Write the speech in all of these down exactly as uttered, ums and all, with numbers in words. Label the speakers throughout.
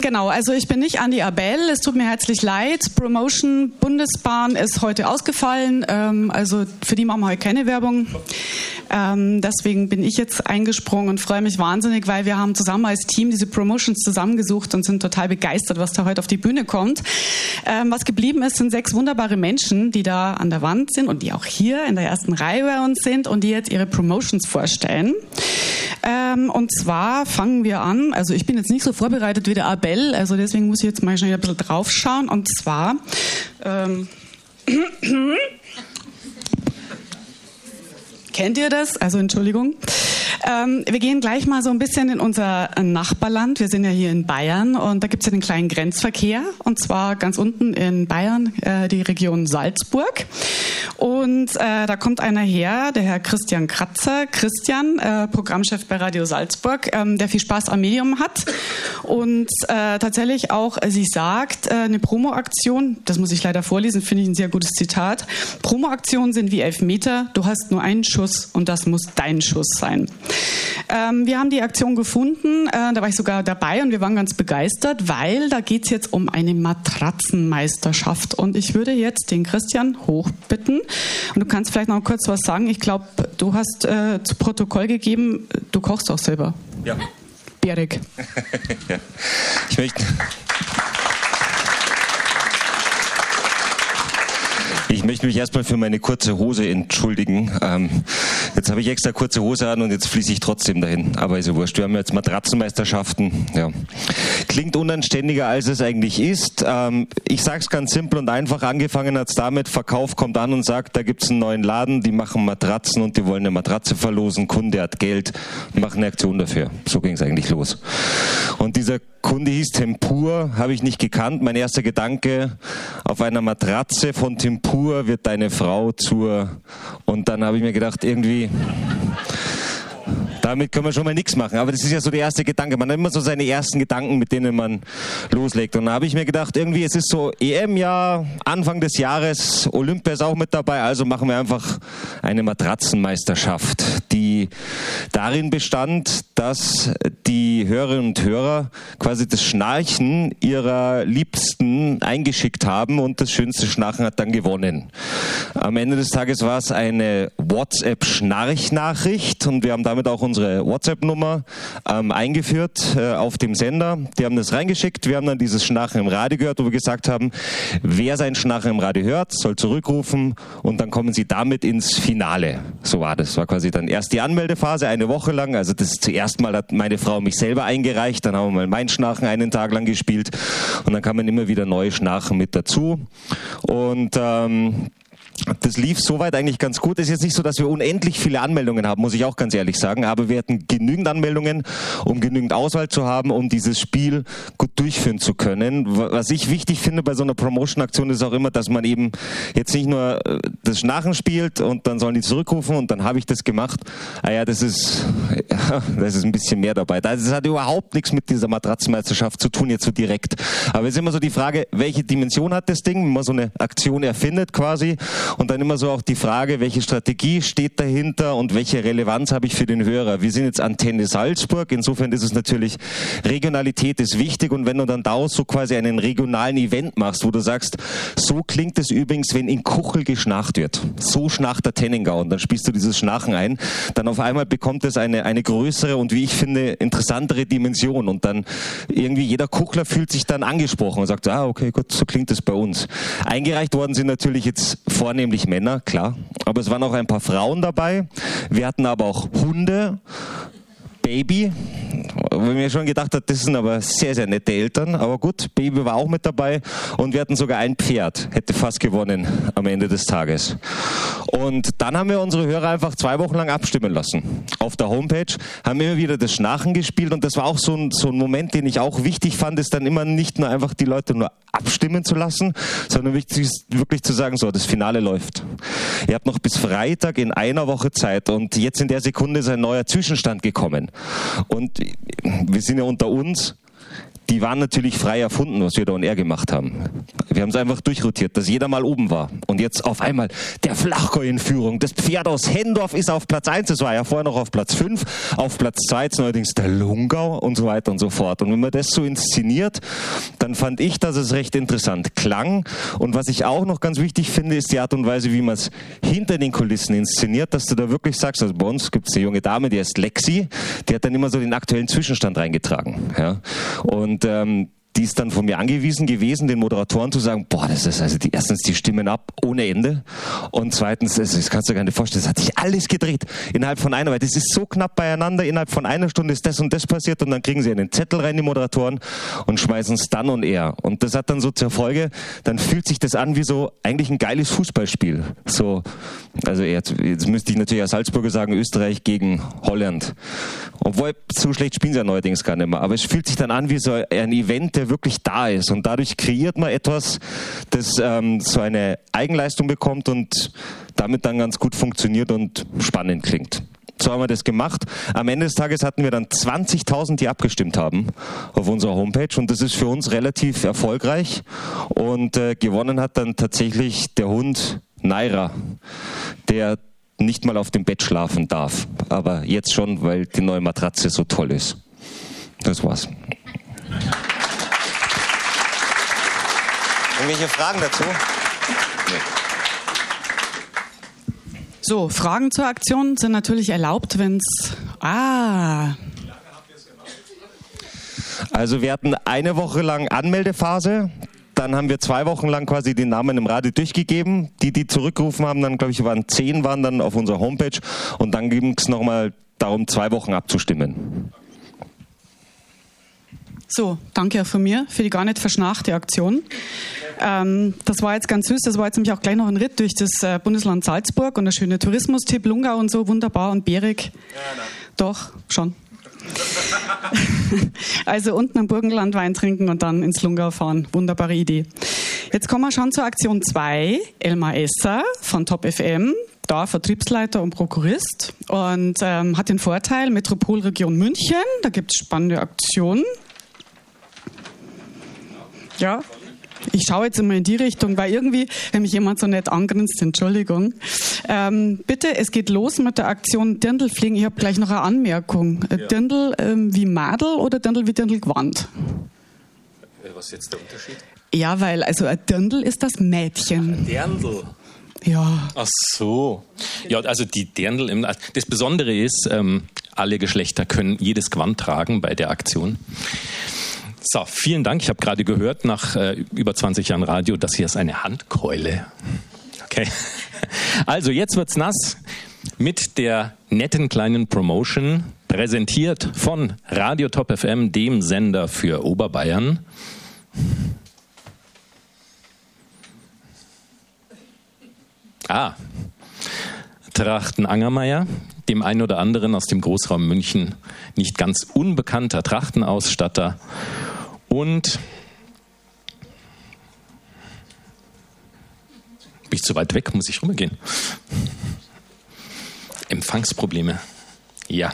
Speaker 1: Genau, also ich bin nicht Andi Abel, es tut mir herzlich leid. Promotion Bundesbahn ist heute ausgefallen, ähm, also für die machen wir heute keine Werbung. Ähm, deswegen bin ich jetzt eingesprungen und freue mich wahnsinnig, weil wir haben zusammen als Team diese Promotions zusammengesucht und sind total begeistert, was da heute auf die Bühne kommt. Ähm, was geblieben ist, sind sechs wunderbare Menschen, die da an der Wand sind und die auch hier in der ersten Reihe bei uns sind und die jetzt ihre Promotions vorstellen. Ähm, und zwar fangen wir an, also ich bin jetzt nicht so vorbereitet wie der Abel, also deswegen muss ich jetzt mal schnell ein bisschen drauf schauen. Und zwar ähm, kennt ihr das? Also Entschuldigung. Ähm, wir gehen gleich mal so ein bisschen in unser Nachbarland. Wir sind ja hier in Bayern und da gibt es ja den kleinen Grenzverkehr. Und zwar ganz unten in Bayern, äh, die Region Salzburg. Und äh, da kommt einer her, der Herr Christian Kratzer. Christian, äh, Programmchef bei Radio Salzburg, ähm, der viel Spaß am Medium hat. Und äh, tatsächlich auch sich sagt, äh, eine Promoaktion, das muss ich leider vorlesen, finde ich ein sehr gutes Zitat. Promoaktionen sind wie Elfmeter, du hast nur einen Schuss und das muss dein Schuss sein. Ähm, wir haben die Aktion gefunden, äh, da war ich sogar dabei und wir waren ganz begeistert, weil da geht es jetzt um eine Matratzenmeisterschaft und ich würde jetzt den Christian hochbitten und du kannst vielleicht noch kurz was sagen. Ich glaube, du hast äh, zu Protokoll gegeben, du kochst auch selber.
Speaker 2: Ja.
Speaker 1: Bärig.
Speaker 2: Ja. Ich möchte... Ich möchte mich erstmal für meine kurze Hose entschuldigen. Ähm, jetzt habe ich extra kurze Hose an und jetzt fließe ich trotzdem dahin. Aber ist ja wurscht. Wir haben jetzt Matratzenmeisterschaften. Ja. Klingt unanständiger, als es eigentlich ist. Ähm, ich sage es ganz simpel und einfach. Angefangen hat es damit, Verkauf kommt an und sagt, da gibt es einen neuen Laden, die machen Matratzen und die wollen eine Matratze verlosen. Kunde hat Geld und machen eine Aktion dafür. So ging es eigentlich los. Und dieser Kunde hieß Tempur, habe ich nicht gekannt. Mein erster Gedanke, auf einer Matratze von Tempur wird deine Frau zur... Und dann habe ich mir gedacht, irgendwie... Damit können wir schon mal nichts machen. Aber das ist ja so der erste Gedanke. Man hat immer so seine ersten Gedanken, mit denen man loslegt. Und da habe ich mir gedacht, irgendwie, es ist so E M-Jahr, Anfang des Jahres, Olympia ist auch mit dabei, also machen wir einfach eine Matratzenmeisterschaft, die darin bestand, dass die Hörerinnen und Hörer quasi das Schnarchen ihrer Liebsten eingeschickt haben und das schönste Schnarchen hat dann gewonnen. Am Ende des Tages war es eine WhatsApp-Schnarchnachricht und wir haben damit auch unsere WhatsApp-Nummer ähm, eingeführt äh, auf dem Sender. Die haben das reingeschickt. Wir haben dann dieses Schnarchen im Radio gehört, wo wir gesagt haben, wer sein Schnarchen im Radio hört, soll zurückrufen und dann kommen sie damit ins Finale. So war das. Das war quasi dann erst die Anmeldephase, eine Woche lang. Also das zuerst mal hat meine Frau mich selber eingereicht, dann haben wir mal mein Schnarchen einen Tag lang gespielt und dann kamen immer wieder neue Schnarchen mit dazu. Und ähm, das lief soweit eigentlich ganz gut. Es ist jetzt nicht so, dass wir unendlich viele Anmeldungen haben, muss ich auch ganz ehrlich sagen. Aber wir hatten genügend Anmeldungen, um genügend Auswahl zu haben, um dieses Spiel gut durchführen zu können. Was ich wichtig finde bei so einer Promotion-Aktion ist auch immer, dass man eben jetzt nicht nur das Schnarchen spielt und dann sollen die zurückrufen und dann habe ich das gemacht. Ah ja, das ist, ja, das ist ein bisschen mehr dabei. Das hat überhaupt nichts mit dieser Matratzenmeisterschaft zu tun, jetzt so direkt. Aber es ist immer so die Frage, welche Dimension hat das Ding, wenn man so eine Aktion erfindet quasi. Und dann immer so auch die Frage, welche Strategie steht dahinter und welche Relevanz habe ich für den Hörer. Wir sind jetzt Antenne Salzburg, insofern ist es natürlich, Regionalität ist wichtig und wenn du dann daraus so quasi einen regionalen Event machst, wo du sagst, so klingt es übrigens, wenn in Kuchel geschnarcht wird. So schnarcht der Tennengau und dann spielst du dieses Schnarchen ein, dann auf einmal bekommt es eine, eine größere und wie ich finde, interessantere Dimension und dann irgendwie jeder Kuchler fühlt sich dann angesprochen und sagt, ah okay, gut, so klingt es bei uns. Eingereicht worden sind natürlich jetzt vornehmlich Männer, klar, aber es waren auch ein paar Frauen dabei. Wir hatten aber auch Hunde, Baby, wo ich mir schon gedacht habe, das sind aber sehr, sehr nette Eltern. Aber gut, Baby war auch mit dabei und wir hatten sogar ein Pferd, hätte fast gewonnen am Ende des Tages. Und dann haben wir unsere Hörer einfach zwei Wochen lang abstimmen lassen. Auf der Homepage haben immer wieder das Schnarchen gespielt und das war auch so ein, so ein Moment, den ich auch wichtig fand, ist dann immer nicht nur einfach die Leute nur abstimmen zu lassen, sondern wirklich, wirklich zu sagen, so, das Finale läuft. Ihr habt noch bis Freitag in einer Woche Zeit und jetzt in der Sekunde ist ein neuer Zwischenstand gekommen. Und wir sind ja unter uns. die waren natürlich frei erfunden, was wir da on Air gemacht haben. Wir haben es einfach durchrotiert, dass jeder mal oben war. Und jetzt auf einmal der Flachgäu in Führung. Das Pferd aus Hendorf ist auf Platz eins, das war ja vorher noch auf Platz fünf. Auf Platz zwei jetzt neuerdings der Lungau und so weiter und so fort. Und wenn man das so inszeniert, dann fand ich, dass es recht interessant klang. Und was ich auch noch ganz wichtig finde, ist die Art und Weise, wie man es hinter den Kulissen inszeniert, dass du da wirklich sagst, also bei uns gibt es eine junge Dame, die heißt Lexi, die hat dann immer so den aktuellen Zwischenstand reingetragen. Ja? Und ähm, die ist dann von mir angewiesen gewesen, den Moderatoren zu sagen, boah, das ist also die, erstens die Stimmen ab ohne Ende und zweitens, das, das kannst du dir gar nicht vorstellen, das hat sich alles gedreht innerhalb von einer, weil das ist so knapp beieinander, innerhalb von einer Stunde ist das und das passiert und dann kriegen sie einen Zettel rein, die Moderatoren, und schmeißen es dann on air. Und das hat dann so zur Folge, dann fühlt sich das an wie so eigentlich ein geiles Fußballspiel. So, also jetzt, jetzt müsste ich natürlich als Salzburger sagen, Österreich gegen Holland. Obwohl, so schlecht spielen sie ja neuerdings gar nicht mehr. Aber es fühlt sich dann an wie so ein Event, der wirklich da ist. Und dadurch kreiert man etwas, das ähm, so eine Eigenleistung bekommt und damit dann ganz gut funktioniert und spannend klingt. So haben wir das gemacht. Am Ende des Tages hatten wir dann zwanzigtausend, die abgestimmt haben auf unserer Homepage. Und das ist für uns relativ erfolgreich. Und äh, gewonnen hat dann tatsächlich der Hund Naira, der nicht mal auf dem Bett schlafen darf. Aber jetzt schon, weil die neue Matratze so toll ist. Das war's. Irgendwelche Fragen dazu? Nee.
Speaker 1: So, Fragen zur Aktion sind natürlich erlaubt, wenn es... Ah...
Speaker 2: Also wir hatten eine Woche lang Anmeldephase. Dann haben wir zwei Wochen lang quasi den Namen im Radio durchgegeben. Die, die zurückgerufen haben, dann glaube ich, waren zehn, waren dann auf unserer Homepage. Und dann ging es nochmal darum, zwei Wochen abzustimmen.
Speaker 1: So, danke auch von mir für die gar nicht verschnachte Aktion. Ähm, das war jetzt ganz süß. Das war jetzt nämlich auch gleich noch ein Ritt durch das äh, Bundesland Salzburg und der schöne Tourismustipp, Lungau und so, wunderbar. Und Berig, ja, nein. Doch, schon. Also unten am Burgenland Wein trinken und dann ins Lungau fahren. Wunderbare Idee. Jetzt kommen wir schon zur Aktion zwei. Elmar Esser von Top F M, da Vertriebsleiter und Prokurist und ähm, hat den Vorteil, Metropolregion München, da gibt es spannende Aktionen. Ja, ich schaue jetzt immer in die Richtung, weil irgendwie, wenn mich jemand so nett angrinst, Entschuldigung. Ähm, bitte, es geht los mit der Aktion Dirndlfliegen. Ich habe gleich noch eine Anmerkung. Ja. Dirndl ähm, wie Madel oder Dirndl wie Dirndlgewand?
Speaker 3: Was ist jetzt der Unterschied?
Speaker 1: Ja, weil also ein Dirndl ist das Mädchen.
Speaker 3: Ach, Dirndl.
Speaker 1: Ja.
Speaker 3: Ach so. Ja, also die Dirndl. Das Besondere ist, ähm, alle Geschlechter können jedes Gewand tragen bei der Aktion. So, vielen Dank. Ich habe gerade gehört, nach äh, über zwanzig Jahren Radio, das hier ist eine Handkeule. Okay. Also, jetzt wird's nass mit der netten kleinen Promotion, präsentiert von Radio Top F M, dem Sender für Oberbayern. Ah, Trachten-Angermeier, dem einen oder anderen aus dem Großraum München nicht ganz unbekannter Trachtenausstatter. Und bin ich zu weit weg? Muss ich rübergehen? Empfangsprobleme. Ja.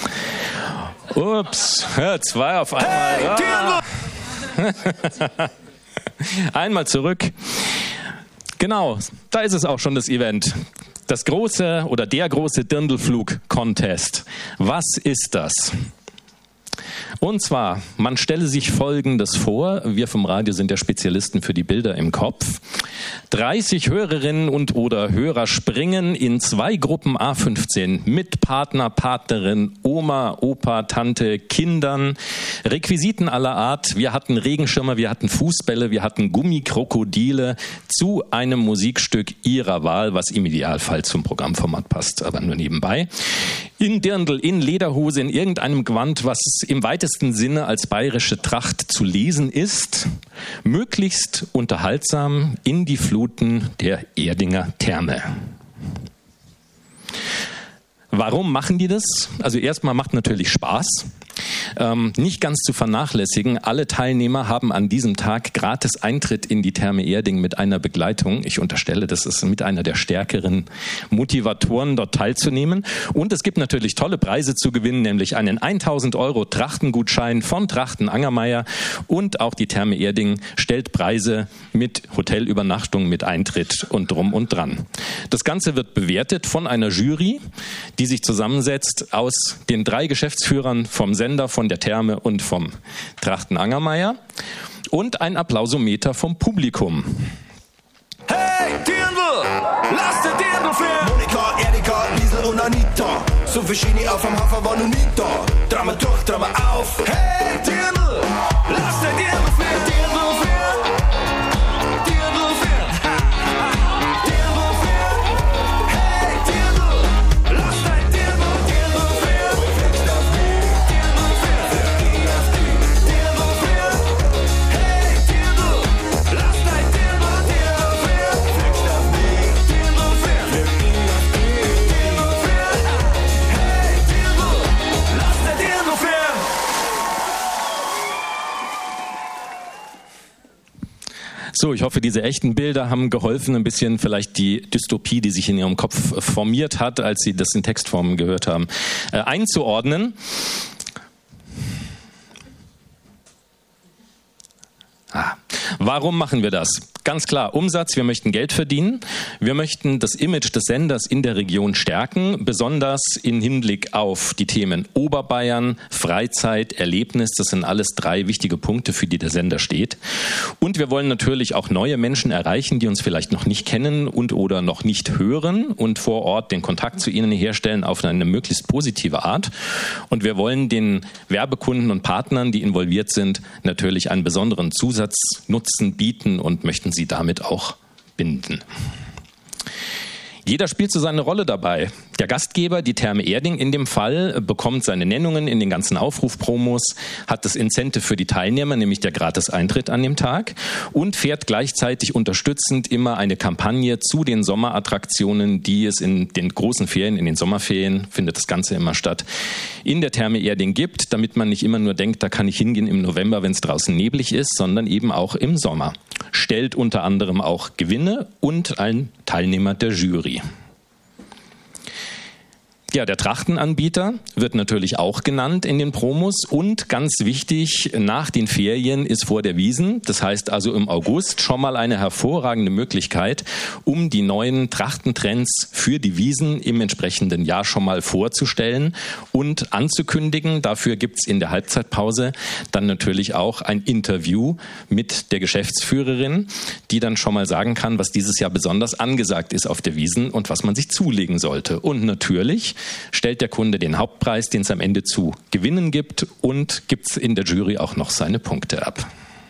Speaker 3: Ups, zwei auf einmal. Hey, ah. Einmal zurück. Genau, da ist es auch schon, das Event. Das große oder der große Dirndlflug-Contest. Was ist das? Und zwar, man stelle sich Folgendes vor, wir vom Radio sind ja Spezialisten für die Bilder im Kopf. dreißig Hörerinnen und oder Hörer springen in zwei Gruppen A fünfzehn mit Partner, Partnerin, Oma, Opa, Tante, Kindern, Requisiten aller Art. Wir hatten Regenschirme, wir hatten Fußbälle, wir hatten Gummikrokodile zu einem Musikstück ihrer Wahl, was im Idealfall zum Programmformat passt, aber nur nebenbei. In Dirndl, in Lederhose, in irgendeinem Gewand, was im weitesten Sinne als bayerische Tracht zu lesen ist, möglichst unterhaltsam in die Fluten der Erdinger Therme. Warum machen die das? Also erstmal macht natürlich Spaß. Ähm, nicht ganz zu vernachlässigen, alle Teilnehmer haben an diesem Tag gratis Eintritt in die Therme Erding mit einer Begleitung. Ich unterstelle, das ist mit einer der stärkeren Motivatoren, dort teilzunehmen. Und es gibt natürlich tolle Preise zu gewinnen, nämlich einen tausend Euro Trachtengutschein von Trachten Angermeier, und auch die Therme Erding stellt Preise mit Hotelübernachtung, mit Eintritt und drum und dran. Das Ganze wird bewertet von einer Jury, die sich zusammensetzt aus den drei Geschäftsführern vom Sender, von der Therme und vom Trachten Angermeier, und ein Applausometer vom Publikum.
Speaker 4: Hey, Dirndl, lass den Dirndl für Monika, Erika, Liesel und Anita. So viel Schiene auf dem Hafen war noch nie da. Drama durch, Drama auf. Hey, Dirndl, lass den Dirndl für Dirndl für Dirndl für Dirndl für Hey, Dirndl, lass dein Dirndl, Dirndl für Dirndl für Dirndl für Hey, Dirndl, lass dein Dirndl, Dirndl für Dirndl für Dirndl für Hey, Dirndl, lass dein Dirndl für.
Speaker 3: So, ich hoffe, diese echten Bilder haben geholfen, ein bisschen vielleicht die Dystopie, die sich in Ihrem Kopf formiert hat, als Sie das in Textform gehört haben, äh, einzuordnen. Ah. Warum machen wir das? Ganz klar, Umsatz, wir möchten Geld verdienen. Wir möchten das Image des Senders in der Region stärken, besonders im Hinblick auf die Themen Oberbayern, Freizeit, Erlebnis. Das sind alles drei wichtige Punkte, für die der Sender steht. Und wir wollen natürlich auch neue Menschen erreichen, die uns vielleicht noch nicht kennen und oder noch nicht hören, und vor Ort den Kontakt zu ihnen herstellen auf eine möglichst positive Art. Und wir wollen den Werbekunden und Partnern, die involviert sind, natürlich einen besonderen Zusatznutzen bieten und möchten sie damit auch binden. Jeder spielt so seine Rolle dabei. Der Gastgeber, die Therme Erding in dem Fall, bekommt seine Nennungen in den ganzen Aufrufpromos, hat das Incentive für die Teilnehmer, nämlich der Gratis-Eintritt an dem Tag, und fährt gleichzeitig unterstützend immer eine Kampagne zu den Sommerattraktionen, die es in den großen Ferien, in den Sommerferien, findet das Ganze immer statt, in der Therme Erding gibt, damit man nicht immer nur denkt, da kann ich hingehen im November, wenn es draußen neblig ist, sondern eben auch im Sommer. Stellt unter anderem auch Gewinne und ein Teilnehmer der Jury. Ja, der Trachtenanbieter wird natürlich auch genannt in den Promos, und ganz wichtig, nach den Ferien ist vor der Wiesn, das heißt also im August, schon mal eine hervorragende Möglichkeit, um die neuen Trachtentrends für die Wiesn im entsprechenden Jahr schon mal vorzustellen und anzukündigen. Dafür gibt's in der Halbzeitpause dann natürlich auch ein Interview mit der Geschäftsführerin, die dann schon mal sagen kann, was dieses Jahr besonders angesagt ist auf der Wiesn und was man sich zulegen sollte. Und natürlich stellt der Kunde den Hauptpreis, den es am Ende zu gewinnen gibt, und gibt in der Jury auch noch seine Punkte ab.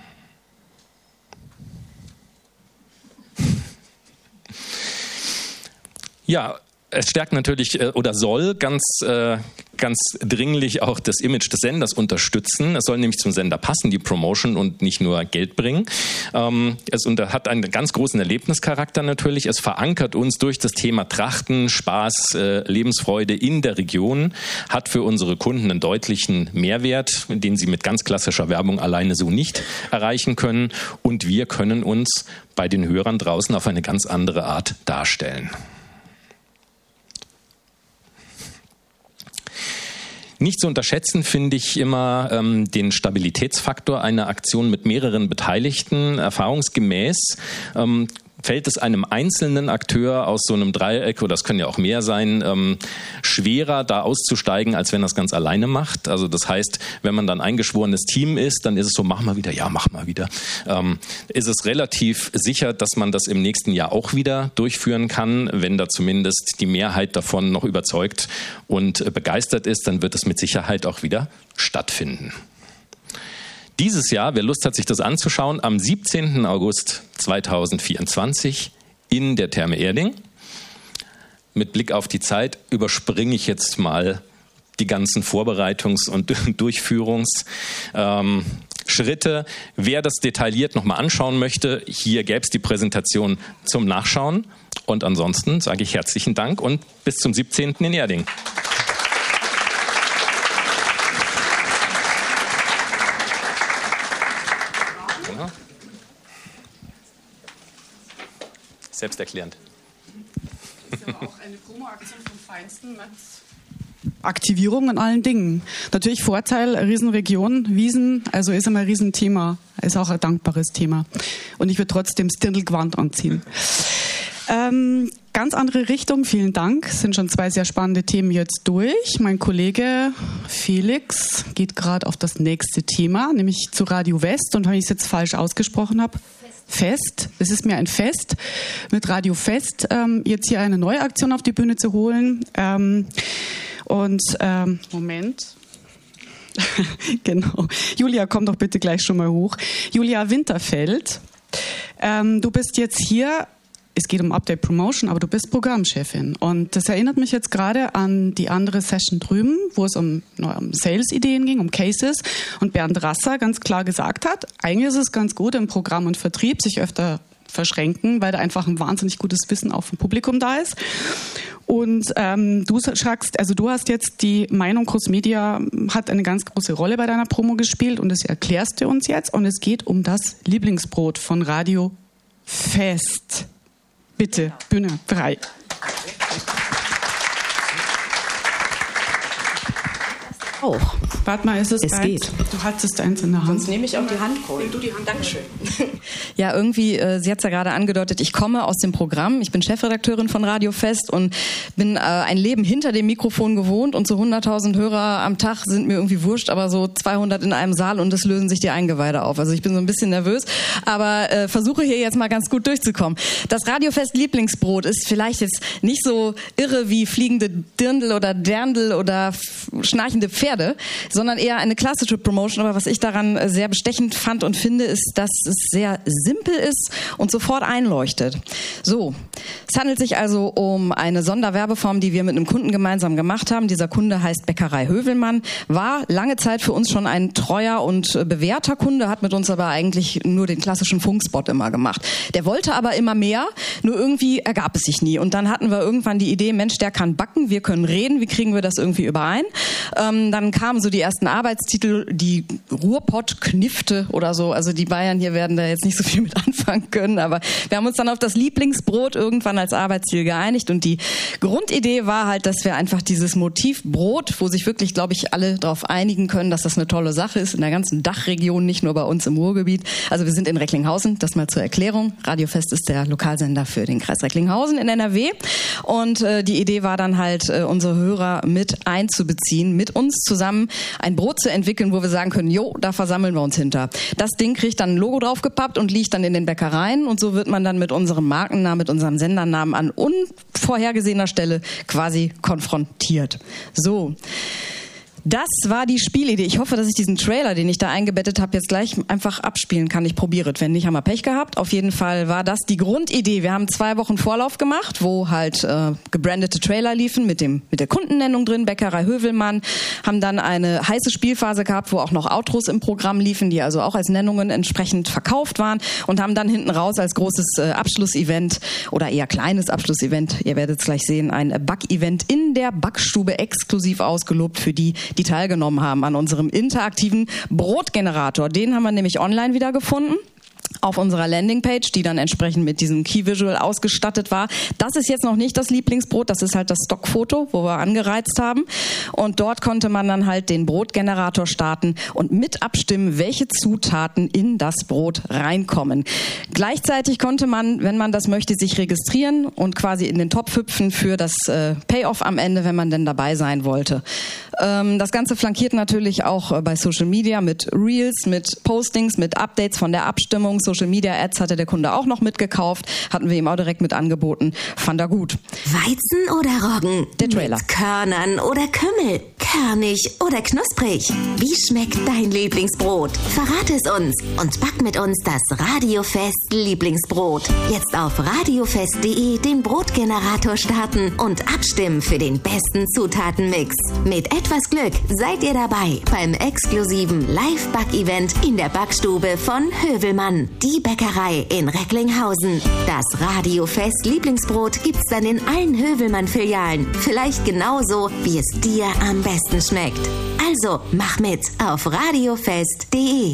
Speaker 3: Ja, es stärkt natürlich äh, oder soll ganz, äh, ganz dringlich auch das Image des Senders unterstützen. Es soll nämlich zum Sender passen, die Promotion, und nicht nur Geld bringen. Ähm, es unter, hat einen ganz großen Erlebnischarakter natürlich. Es verankert uns durch das Thema Trachten, Spaß, äh, Lebensfreude in der Region, hat für unsere Kunden einen deutlichen Mehrwert, den sie mit ganz klassischer Werbung alleine so nicht erreichen können. Und wir können uns bei den Hörern draußen auf eine ganz andere Art darstellen. Nicht zu unterschätzen finde ich immer ähm, den Stabilitätsfaktor einer Aktion mit mehreren Beteiligten. Erfahrungsgemäß ähm, fällt es einem einzelnen Akteur aus so einem Dreieck, oder das können ja auch mehr sein, ähm, schwerer da auszusteigen, als wenn er es ganz alleine macht. Also das heißt, wenn man dann ein eingeschworenes Team ist, dann ist es so, mach mal wieder, ja, mach mal wieder. Ähm, ist es relativ sicher, dass man das im nächsten Jahr auch wieder durchführen kann. Wenn da zumindest die Mehrheit davon noch überzeugt und äh, begeistert ist, dann wird es mit Sicherheit auch wieder stattfinden. Dieses Jahr, wer Lust hat, sich das anzuschauen, am siebzehnten August zweitausendvierundzwanzig in der Therme Erding. Mit Blick auf die Zeit überspringe ich jetzt mal die ganzen Vorbereitungs- und Durchführungsschritte. Ähm, wer das detailliert nochmal anschauen möchte, hier gäbe es die Präsentation zum Nachschauen. Und ansonsten sage ich herzlichen Dank und bis zum siebzehnten in Erding. Selbsterklärend.
Speaker 1: Das ist aber auch eine Promo-Aktion vom Feinsten mit Aktivierung an allen Dingen. Natürlich Vorteil, Riesenregion, Wiesen, also ist immer ein Riesenthema, ist auch ein dankbares Thema. Und ich würde trotzdem das Dirndl-Gewand anziehen. Ähm, ganz andere Richtung, vielen Dank. Es sind schon zwei sehr spannende Themen jetzt durch. Mein Kollege Felix geht gerade auf das nächste Thema, nämlich zu Radio West. Und wenn ich es jetzt falsch ausgesprochen habe, Fest. Es ist mir ein Fest, mit Radio Fest ähm, jetzt hier eine neue Aktion auf die Bühne zu holen. Ähm, und ähm, Moment. Genau. Julia, komm doch bitte gleich schon mal hoch. Julia Winterfeld, ähm, du bist jetzt hier. Es geht um Update Promotion, aber du bist Programmchefin. Und das erinnert mich jetzt gerade an die andere Session drüben, wo es um, um Sales-Ideen ging, um Cases. Und Bernd Rasser ganz klar gesagt hat, eigentlich ist es ganz gut im Programm und Vertrieb sich öfter verschränken, weil da einfach ein wahnsinnig gutes Wissen auch vom Publikum da ist. Und ähm, du sagst, also du hast jetzt die Meinung, Crossmedia hat eine ganz große Rolle bei deiner Promo gespielt und das erklärst du uns jetzt. Und es geht um das Lieblingsbrot von Radio Fest. Bitte, Bühne frei.
Speaker 5: Auch.
Speaker 1: Warte mal, ist es
Speaker 5: Es
Speaker 1: deins?
Speaker 5: geht.
Speaker 1: Du hattest eins in der Hand.
Speaker 5: Sonst nehme ich auch die Handkohle.
Speaker 1: Nimm du die Hand.
Speaker 5: Dankeschön. Ja, irgendwie, äh, sie hat es ja gerade angedeutet, ich komme aus dem Programm. Ich bin Chefredakteurin von Radio Fest und bin äh, ein Leben hinter dem Mikrofon gewohnt und so hunderttausend Hörer am Tag sind mir irgendwie wurscht, aber so zweihundert in einem Saal und es lösen sich die Eingeweide auf. Also ich bin so ein bisschen nervös, aber äh, versuche hier jetzt mal ganz gut durchzukommen. Das Radio Fest Lieblingsbrot ist vielleicht jetzt nicht so irre wie fliegende Dirndl oder Derndl oder f- schnarchende Pferde, sondern eher eine klassische Promotion. Aber was ich daran sehr bestechend fand und finde, ist, dass es sehr simpel ist und sofort einleuchtet. So, es handelt sich also um eine Sonderwerbeform, die wir mit einem Kunden gemeinsam gemacht haben. Dieser Kunde heißt Bäckerei Hövelmann, war lange Zeit für uns schon ein treuer und bewährter Kunde, hat mit uns aber eigentlich nur den klassischen Funkspot immer gemacht. Der wollte aber immer mehr, nur irgendwie ergab es sich nie. Und dann hatten wir irgendwann die Idee, Mensch, der kann backen, wir können reden, wie kriegen wir das irgendwie überein? Ähm, dann kamen so die ersten Arbeitstitel, die Ruhrpott-Knifte oder so. Also die Bayern hier werden da jetzt nicht so viel mit anfangen können, aber wir haben uns dann auf das Lieblingsbrot irgendwann als Arbeitsziel geeinigt und die Grundidee war halt, dass wir einfach dieses Motiv Brot, wo sich wirklich, glaube ich, alle darauf einigen können, dass das eine tolle Sache ist, in der ganzen Dachregion, nicht nur bei uns im Ruhrgebiet. Also wir sind in Recklinghausen, das mal zur Erklärung. Radio Fest ist der Lokalsender für den Kreis Recklinghausen in N R W und äh, die Idee war dann halt, äh, unsere Hörer mit einzubeziehen, mit uns zusammen ein Brot zu entwickeln, wo wir sagen können, jo, da versammeln wir uns hinter. Das Ding kriegt dann ein Logo draufgepappt und liegt dann in den Bäckereien und so wird man dann mit unserem Markennamen, mit unserem Sendernamen an unvorhergesehener Stelle quasi konfrontiert. So. Das war die Spielidee. Ich hoffe, dass ich diesen Trailer, den ich da eingebettet habe, jetzt gleich einfach abspielen kann. Ich probiere es. Wenn nicht, haben wir Pech gehabt. Auf jeden Fall war das die Grundidee. Wir haben zwei Wochen Vorlauf gemacht, wo halt äh, gebrandete Trailer liefen mit dem mit der Kundennennung drin, Bäckerei Hövelmann. Haben dann eine heiße Spielphase gehabt, wo auch noch Outros im Programm liefen, die also auch als Nennungen entsprechend verkauft waren und haben dann hinten raus als großes äh, Abschlussevent oder eher kleines Abschlussevent, ihr werdet es gleich sehen, ein Backevent in der Backstube exklusiv ausgelobt für die, die teilgenommen haben an unserem interaktiven Brotgenerator. Den haben wir nämlich online wieder gefunden. Auf unserer Landingpage, die dann entsprechend mit diesem Key Visual ausgestattet war. Das ist jetzt noch nicht das Lieblingsbrot, das ist halt das Stockfoto, wo wir angereizt haben. Und dort konnte man dann halt den Brotgenerator starten und mit abstimmen, welche Zutaten in das Brot reinkommen. Gleichzeitig konnte man, wenn man das möchte, sich registrieren und quasi in den Topf hüpfen für das äh, Payoff am Ende, wenn man denn dabei sein wollte. Ähm, das Ganze flankiert natürlich auch äh, bei Social Media mit Reels, mit Postings, mit Updates von der Abstimmung. Social Media Ads hatte der Kunde auch noch mitgekauft, hatten wir ihm auch direkt mit angeboten, fand er gut.
Speaker 6: Weizen oder Roggen?
Speaker 5: Der Trailer.
Speaker 6: Mit Körnern oder Kümmel? Kernig oder knusprig? Wie schmeckt dein Lieblingsbrot? Verrate es uns und back mit uns das Radiofest Lieblingsbrot. Jetzt auf radiofest punkt de den Brotgenerator starten und abstimmen für den besten Zutatenmix. Mit etwas Glück seid ihr dabei beim exklusiven Live-Back-Event in der Backstube von Hövelmann. Die Bäckerei in Recklinghausen. Das Radiofest Lieblingsbrot gibt's dann in allen Hövelmann-Filialen. Vielleicht genauso, wie es dir am besten schmeckt. Also mach mit auf radiofest punkt de.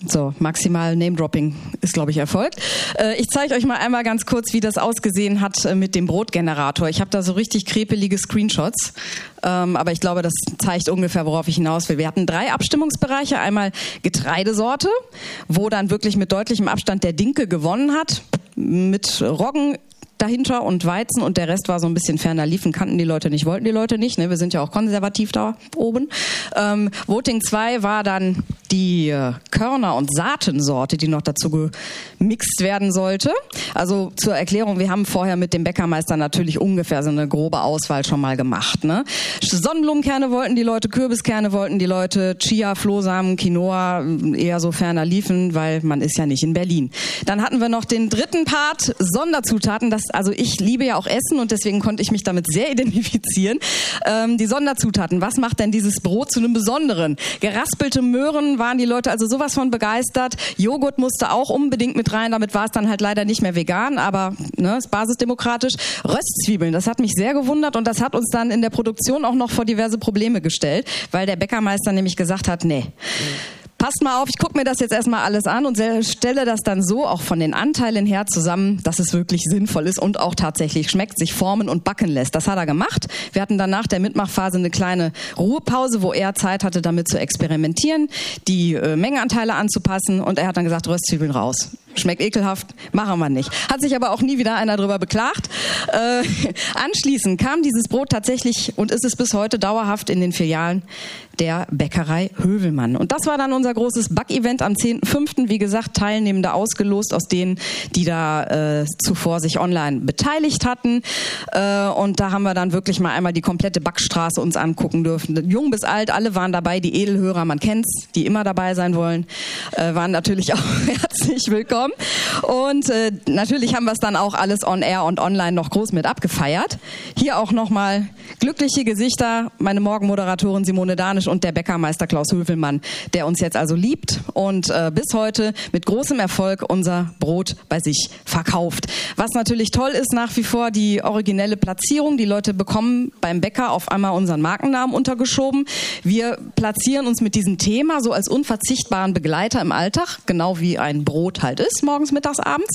Speaker 5: So, maximal Name-Dropping ist, glaube ich, erfolgt. Äh, ich zeige euch mal einmal ganz kurz, wie das ausgesehen hat äh, mit dem Brotgenerator. Ich habe da so richtig krepelige Screenshots, ähm, aber ich glaube, das zeigt ungefähr, worauf ich hinaus will. Wir hatten drei Abstimmungsbereiche. Einmal Getreidesorte, wo dann wirklich mit deutlichem Abstand der Dinkel gewonnen hat, mit Roggen dahinter und Weizen, und der Rest war so ein bisschen ferner liefen, kannten die Leute nicht, wollten die Leute nicht, ne? Wir sind ja auch konservativ da oben. Ähm, Voting zwei war dann die äh, Körner- und Saatensorte, die noch dazu gemixt werden sollte. Also zur Erklärung, wir haben vorher mit dem Bäckermeister natürlich ungefähr so eine grobe Auswahl schon mal gemacht. Ne? Sonnenblumenkerne wollten die Leute, Kürbiskerne wollten die Leute, Chia, Flohsamen, Quinoa, eher so ferner liefen, weil man ist ja nicht in Berlin. Dann hatten wir noch den dritten Part, Sonderzutaten. Das, also ich liebe ja auch Essen und deswegen konnte ich mich damit sehr identifizieren. Ähm, die Sonderzutaten, was macht denn dieses Brot zu einem Besonderen? Geraspelte Möhren waren die Leute also sowas von begeistert. Joghurt musste auch unbedingt mit rein, damit war es dann halt leider nicht mehr vegan, aber ne, ist basisdemokratisch. Röstzwiebeln, das hat mich sehr gewundert und das hat uns dann in der Produktion auch noch vor diverse Probleme gestellt, weil der Bäckermeister nämlich gesagt hat, nee, passt mal auf, ich gucke mir das jetzt erstmal alles an und stelle das dann so auch von den Anteilen her zusammen, dass es wirklich sinnvoll ist und auch tatsächlich schmeckt, sich formen und backen lässt. Das hat er gemacht. Wir hatten dann nach der Mitmachphase eine kleine Ruhepause, wo er Zeit hatte, damit zu experimentieren, die äh, Mengenanteile anzupassen, und er hat dann gesagt, Röstzwiebeln raus. Schmeckt ekelhaft, machen wir nicht. Hat sich aber auch nie wieder einer drüber beklagt. Äh, anschließend kam dieses Brot tatsächlich und ist es bis heute dauerhaft in den Filialen der Bäckerei Hövelmann. Und das war dann unser großes Backevent am zehnten fünften Wie gesagt, Teilnehmende ausgelost aus denen, die da äh, zuvor sich online beteiligt hatten. Äh, und da haben wir dann wirklich mal einmal die komplette Backstraße uns angucken dürfen. Jung bis alt, alle waren dabei. Die Edelhörer, man kennt's, die immer dabei sein wollen, äh, waren natürlich auch herzlich willkommen. Und äh, natürlich haben wir es dann auch alles on air und online noch groß mit abgefeiert. Hier auch nochmal glückliche Gesichter, meine Morgenmoderatorin Simone Danisch und der Bäckermeister Klaus Hövelmann, der uns jetzt also liebt und äh, bis heute mit großem Erfolg unser Brot bei sich verkauft. Was natürlich toll ist, nach wie vor die originelle Platzierung. Die Leute bekommen beim Bäcker auf einmal unseren Markennamen untergeschoben. Wir platzieren uns mit diesem Thema so als unverzichtbaren Begleiter im Alltag, genau wie ein Brot halt ist. Morgens, mittags, abends.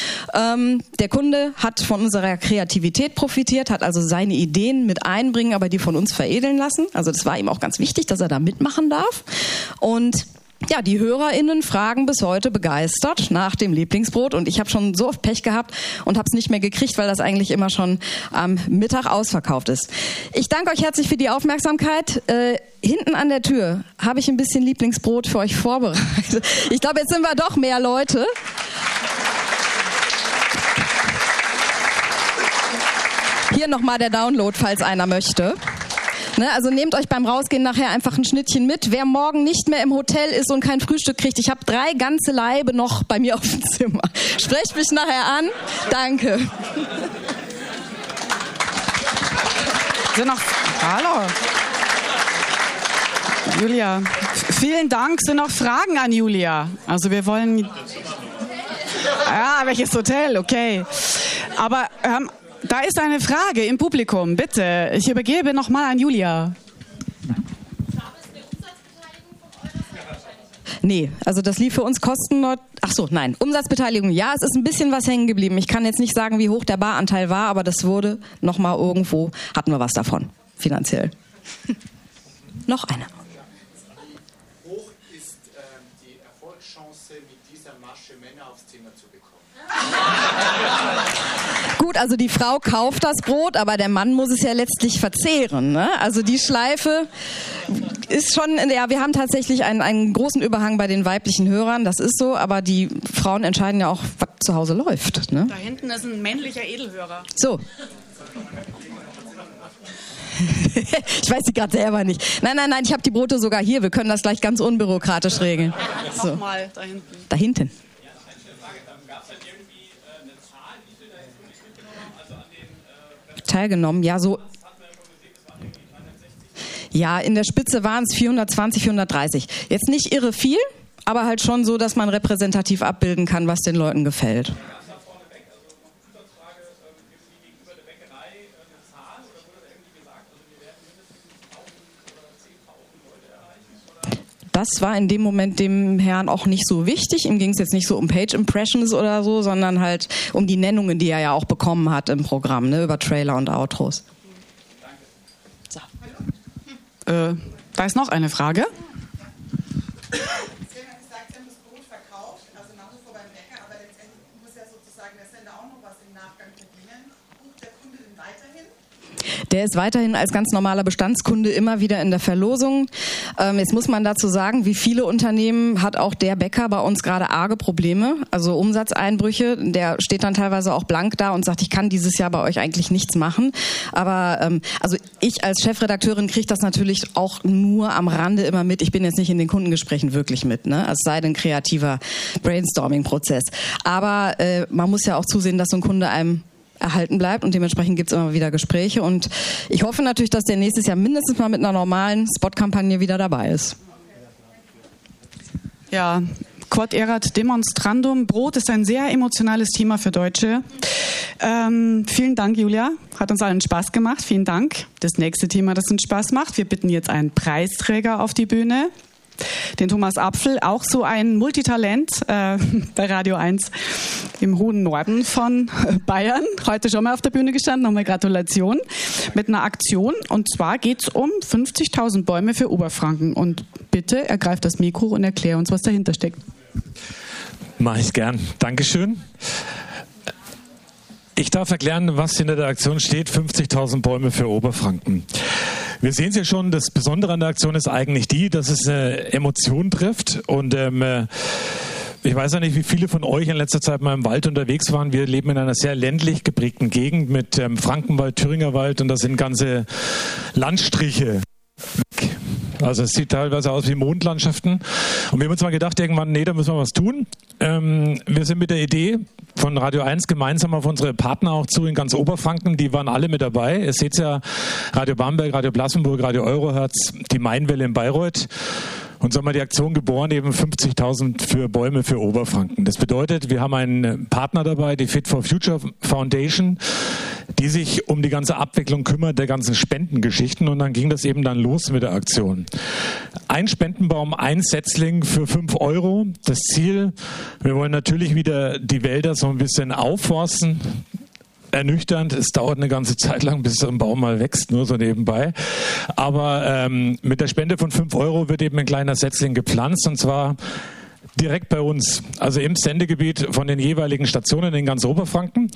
Speaker 5: Ähm, der Kunde hat von unserer Kreativität profitiert, hat also seine Ideen mit einbringen, aber die von uns veredeln lassen. Also das war ihm auch ganz wichtig, dass er da mitmachen darf. Und ja, die HörerInnen fragen bis heute begeistert nach dem Lieblingsbrot, und ich habe schon so oft Pech gehabt und habe es nicht mehr gekriegt, weil das eigentlich immer schon am Mittag ausverkauft ist. Ich danke euch herzlich für die Aufmerksamkeit. Äh, hinten an der Tür habe ich ein bisschen Lieblingsbrot für euch vorbereitet. Ich glaube, jetzt sind wir doch mehr Leute. Hier nochmal der Download, falls einer möchte. Ne, also nehmt euch beim Rausgehen nachher einfach ein Schnittchen mit. Wer morgen nicht mehr im Hotel ist und kein Frühstück kriegt, ich habe drei ganze Laibe noch bei mir auf dem Zimmer. Sprecht mich nachher an. Danke.
Speaker 1: Sind noch, hallo. Julia, vielen Dank. Sind noch Fragen an Julia? Also wir wollen... Ja, welches Hotel? Okay. Aber... Ähm, da ist eine Frage im Publikum, bitte. Ich übergebe nochmal an Julia.
Speaker 5: Nee, also das lief für uns kostenlos. Ach so, nein. Umsatzbeteiligung, ja, es ist ein bisschen was hängen geblieben. Ich kann jetzt nicht sagen, wie hoch der Baranteil war, aber das wurde nochmal irgendwo, hatten wir was davon, finanziell. Noch eine.
Speaker 7: Hoch ist äh, die Erfolgschance, mit dieser Masche Männer aufs Zimmer zu bekommen?
Speaker 5: Gut, also die Frau kauft das Brot, aber der Mann muss es ja letztlich verzehren. Ne? Also die Schleife ist schon, ja, wir haben tatsächlich einen, einen großen Überhang bei den weiblichen Hörern, das ist so, aber die Frauen entscheiden ja auch, was zu Hause läuft. Ne?
Speaker 1: Da hinten ist ein männlicher Edelhörer.
Speaker 5: So. Ich weiß sie gerade selber nicht. Nein, nein, nein, ich habe die Brote sogar hier. Wir können das gleich ganz unbürokratisch regeln. So.
Speaker 1: Nochmal da hinten.
Speaker 5: Da hinten. Teilgenommen, ja, so. Ja, in der Spitze waren es vierhundertzwanzig, vierhundertdreißig. Jetzt nicht irre viel, aber halt schon so, dass man repräsentativ abbilden kann, was den Leuten gefällt. das war in dem Moment dem Herrn auch nicht so wichtig. Ihm ging es jetzt nicht so um Page Impressions oder so, sondern halt um die Nennungen, die er ja auch bekommen hat im Programm, ne, über Trailer und Outros. So.
Speaker 1: Äh, da ist noch eine Frage.
Speaker 5: Der ist weiterhin als ganz normaler Bestandskunde immer wieder in der Verlosung. Ähm, jetzt muss man dazu sagen, wie viele Unternehmen hat auch der Bäcker bei uns gerade arge Probleme, also Umsatzeinbrüche. Der steht dann teilweise auch blank da und sagt, ich kann dieses Jahr bei euch eigentlich nichts machen. Aber ähm, also ich als Chefredakteurin kriege das natürlich auch nur am Rande immer mit. Ich bin jetzt nicht in den Kundengesprächen wirklich mit, ne? Es sei denn kreativer Brainstorming-Prozess. Aber äh, man muss ja auch zusehen, dass so ein Kunde einem erhalten bleibt und dementsprechend gibt es immer wieder Gespräche und ich hoffe natürlich, dass der nächstes Jahr mindestens mal mit einer normalen Spotkampagne wieder dabei ist.
Speaker 1: Ja, Quod erat demonstrandum. Brot ist ein sehr emotionales Thema für Deutsche. Ähm, vielen Dank, Julia. Hat uns allen Spaß gemacht. Vielen Dank. Das nächste Thema, das uns Spaß macht. Wir bitten jetzt einen Preisträger auf die Bühne. Den Thomas Apfel, auch so ein Multitalent äh, bei Radio eins im hohen Norden von Bayern. Heute schon mal auf der Bühne gestanden, nochmal Gratulation mit einer Aktion. Und zwar geht es um fünfzigtausend Bäume für Oberfranken. Und bitte ergreif das Mikro und erklär uns, was dahinter steckt.
Speaker 8: Mache ich gern. Dankeschön. Ich darf erklären, was hinter der Aktion steht. fünfzigtausend Bäume für Oberfranken. Wir sehen es ja schon, das Besondere an der Aktion ist eigentlich die, dass es eine Emotion trifft und ähm, ich weiß ja nicht, wie viele von euch in letzter Zeit mal im Wald unterwegs waren. Wir leben in einer sehr ländlich geprägten Gegend mit ähm, Frankenwald, Thüringer Wald und da sind ganze Landstriche weg. Also es sieht teilweise aus wie Mondlandschaften. Und wir haben uns mal gedacht, irgendwann, nee, da müssen wir was tun. Ähm, wir sind mit der Idee von Radio eins gemeinsam auf unsere Partner auch zu in ganz Oberfranken. Die waren alle mit dabei. Ihr seht ja, Radio Bamberg, Radio Blassenburg, Radio Eurohertz, die Mainwelle in Bayreuth. Und so haben wir die Aktion geboren, eben fünfzigtausend für Bäume für Oberfranken. Das bedeutet, wir haben einen Partner dabei, die Fit for Future Foundation, die sich um die ganze Abwicklung kümmert, der ganzen Spendengeschichten. Und dann ging das eben dann los mit der Aktion. Ein Spendenbaum, ein Setzling für fünf Euro. Das Ziel, wir wollen natürlich wieder die Wälder so ein bisschen aufforsten. Ernüchternd, es dauert eine ganze Zeit lang, bis so ein Baum mal wächst, nur so nebenbei. Aber ähm, mit der Spende von fünf Euro wird eben ein kleiner Setzling gepflanzt und zwar direkt bei uns, also im Sendegebiet von den jeweiligen Stationen in ganz Oberfranken.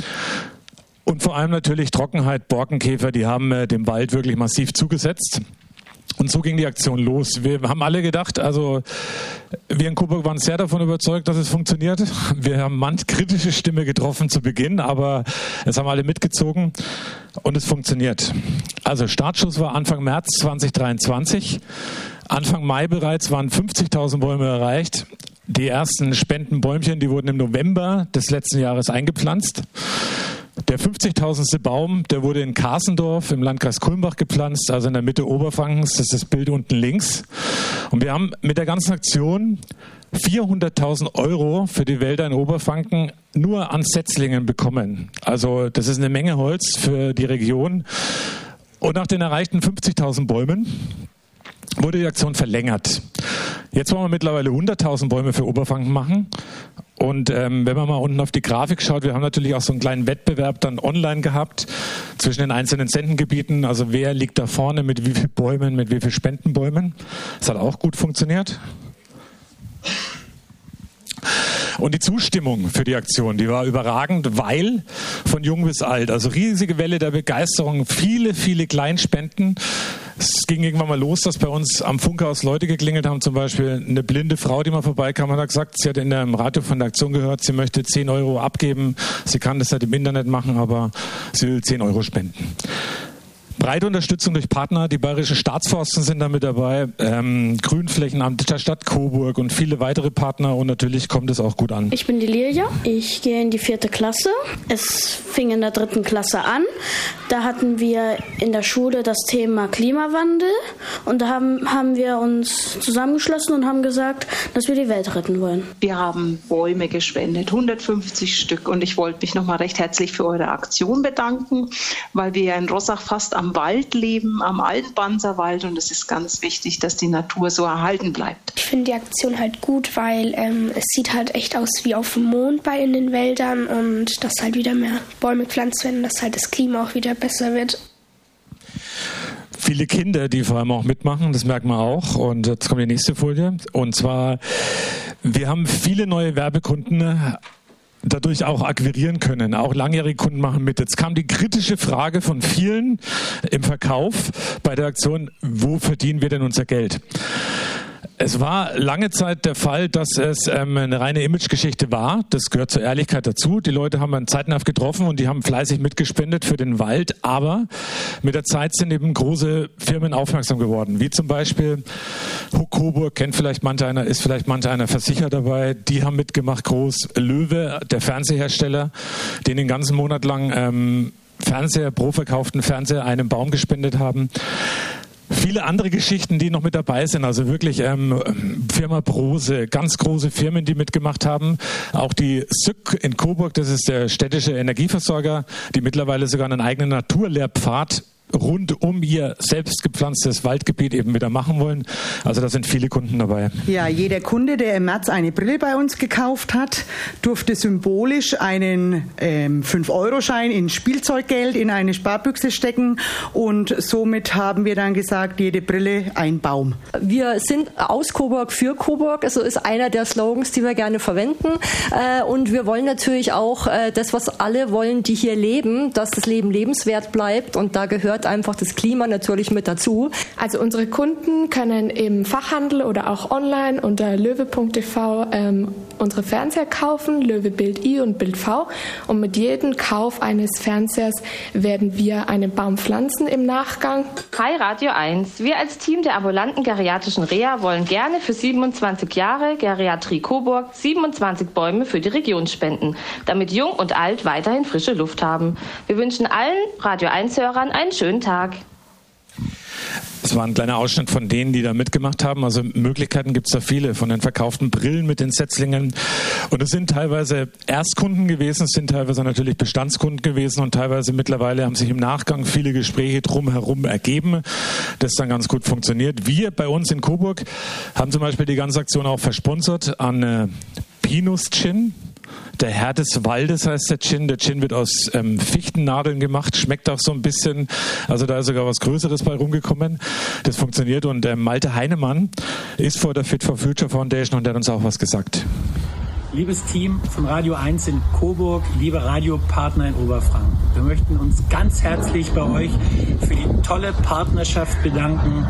Speaker 8: Und vor allem natürlich Trockenheit, Borkenkäfer, die haben äh, dem Wald wirklich massiv zugesetzt. Und so ging die Aktion los. Wir haben alle gedacht, also wir in Coburg waren sehr davon überzeugt, dass es funktioniert. Wir haben manch kritische Stimme getroffen zu Beginn, aber es haben alle mitgezogen und es funktioniert. Also Startschuss war Anfang März zweitausenddreiundzwanzig. Anfang Mai bereits waren fünfzigtausend Bäume erreicht. Die ersten Spendenbäumchen, die wurden im November des letzten Jahres eingepflanzt. Der fünfzigtausendste Baum, der wurde in Karsendorf im Landkreis Kulmbach gepflanzt, also in der Mitte Oberfrankens, das ist das Bild unten links. Und wir haben mit der ganzen Aktion vierhunderttausend Euro für die Wälder in Oberfranken nur an Setzlingen bekommen. Also das ist eine Menge Holz für die Region. Und nach den erreichten fünfzigtausend Bäumen wurde die Aktion verlängert. Jetzt wollen wir mittlerweile hunderttausend Bäume für Oberfranken machen. Und ähm, wenn man mal unten auf die Grafik schaut, wir haben natürlich auch so einen kleinen Wettbewerb dann online gehabt zwischen den einzelnen Sendengebieten. Also wer liegt da vorne mit wie vielen Bäumen, mit wie vielen Spendenbäumen. Das hat auch gut funktioniert. Und die Zustimmung für die Aktion, die war überragend, weil von jung bis alt, also riesige Welle der Begeisterung, viele, viele Kleinspenden. Es ging irgendwann mal los, dass bei uns am Funkhaus Leute geklingelt haben, zum Beispiel eine blinde Frau, die mal vorbeikam und hat gesagt, sie hat in dem Radio von der Aktion gehört, sie möchte zehn Euro abgeben, sie kann das halt im Internet machen, aber sie will zehn Euro spenden. Breite Unterstützung durch Partner, die Bayerischen Staatsforsten sind da mit dabei, ähm, Grünflächenamt der Stadt Coburg und viele weitere Partner und natürlich kommt es auch gut an.
Speaker 9: Ich bin die Lilia, ich gehe in die vierte Klasse. Es fing in der dritten Klasse an. Da hatten wir in der Schule das Thema Klimawandel und da haben, haben wir uns zusammengeschlossen und haben gesagt, dass wir die Welt retten wollen.
Speaker 10: Wir haben Bäume gespendet, hundertfünfzig Stück und ich wollte mich nochmal recht herzlich für eure Aktion bedanken, weil wir ja in Rossach fast am am Wald leben, am Alpenbanserwald, und es ist ganz wichtig, dass die Natur so erhalten bleibt.
Speaker 11: Ich finde die Aktion halt gut, weil ähm, es sieht halt echt aus wie auf dem Mond bei in den Wäldern und dass halt wieder mehr Bäume gepflanzt werden, dass halt das Klima auch wieder besser wird.
Speaker 8: Viele Kinder, die vor allem auch mitmachen, das merkt man auch. Und jetzt kommt die nächste Folie. Und zwar, wir haben viele neue Werbekunden dadurch auch akquirieren können. Auch langjährige Kunden machen mit. Jetzt kam die kritische Frage von vielen im Verkauf bei der Aktion: Wo verdienen wir denn unser Geld? Es war lange Zeit der Fall, dass es ähm, eine reine Imagegeschichte war. Das gehört zur Ehrlichkeit dazu. Die Leute haben einen Zeitnah getroffen und die haben fleißig mitgespendet für den Wald. Aber mit der Zeit sind eben große Firmen aufmerksam geworden. Wie zum Beispiel Coburg, kennt vielleicht manch einer, ist vielleicht manch einer versichert dabei. Die haben mitgemacht, groß. Löwe, der Fernsehersteller, den den ganzen Monat lang ähm, Fernseher, pro verkauften Fernseher einen Baum gespendet haben. Viele andere Geschichten, die noch mit dabei sind, also wirklich ähm, Firma Brose, ganz große Firmen, die mitgemacht haben. Auch die S Y K in Coburg, das ist der städtische Energieversorger, die mittlerweile sogar einen eigenen Naturlehrpfad rund um ihr selbst gepflanztes Waldgebiet eben wieder machen wollen. Also da sind viele Kunden dabei.
Speaker 12: Ja, jeder Kunde, der im März eine Brille bei uns gekauft hat, durfte symbolisch einen ähm, fünf Euro Schein in Spielzeuggeld in eine Sparbüchse stecken, und somit haben wir dann gesagt, jede Brille ein Baum.
Speaker 13: Wir sind aus Coburg für Coburg, also ist einer der Slogans, die wir gerne verwenden, äh, und wir wollen natürlich auch äh, das, was alle wollen, die hier leben, dass das Leben lebenswert bleibt, und da gehört einfach das Klima natürlich mit dazu.
Speaker 14: Also unsere Kunden können im Fachhandel oder auch online unter löwe punkt t v ähm, unsere Fernseher kaufen, Löwe Bild I und Bild V, und mit jedem Kauf eines Fernsehers werden wir einen Baum pflanzen im Nachgang.
Speaker 15: Hi Radio eins, wir als Team der ambulanten geriatrischen Reha wollen gerne für siebenundzwanzig Jahre Geriatrie Coburg siebenundzwanzig Bäume für die Region spenden, damit Jung und Alt weiterhin frische Luft haben. Wir wünschen allen Radio eins Hörern einen schönen Tag.
Speaker 8: Das war ein kleiner Ausschnitt von denen, die da mitgemacht haben. Also Möglichkeiten gibt es da viele, von den verkauften Brillen mit den Setzlingen. Und es sind teilweise Erstkunden gewesen, es sind teilweise natürlich Bestandskunden gewesen, und teilweise mittlerweile haben sich im Nachgang viele Gespräche drumherum ergeben, das dann ganz gut funktioniert. Wir bei uns in Coburg haben zum Beispiel die ganze Aktion auch versponsert an äh, Pinus Gin. Der Herr des Waldes heißt der Gin. Der Gin wird aus ähm, Fichtennadeln gemacht, schmeckt auch so ein bisschen. Also da ist sogar was Größeres bei rumgekommen. Das funktioniert. Und äh, Malte Heinemann ist vor der Fit for Future Foundation und der hat uns auch was gesagt.
Speaker 16: Liebes Team von Radio eins in Coburg, liebe Radiopartner in Oberfranken, wir möchten uns ganz herzlich bei euch für die tolle Partnerschaft bedanken.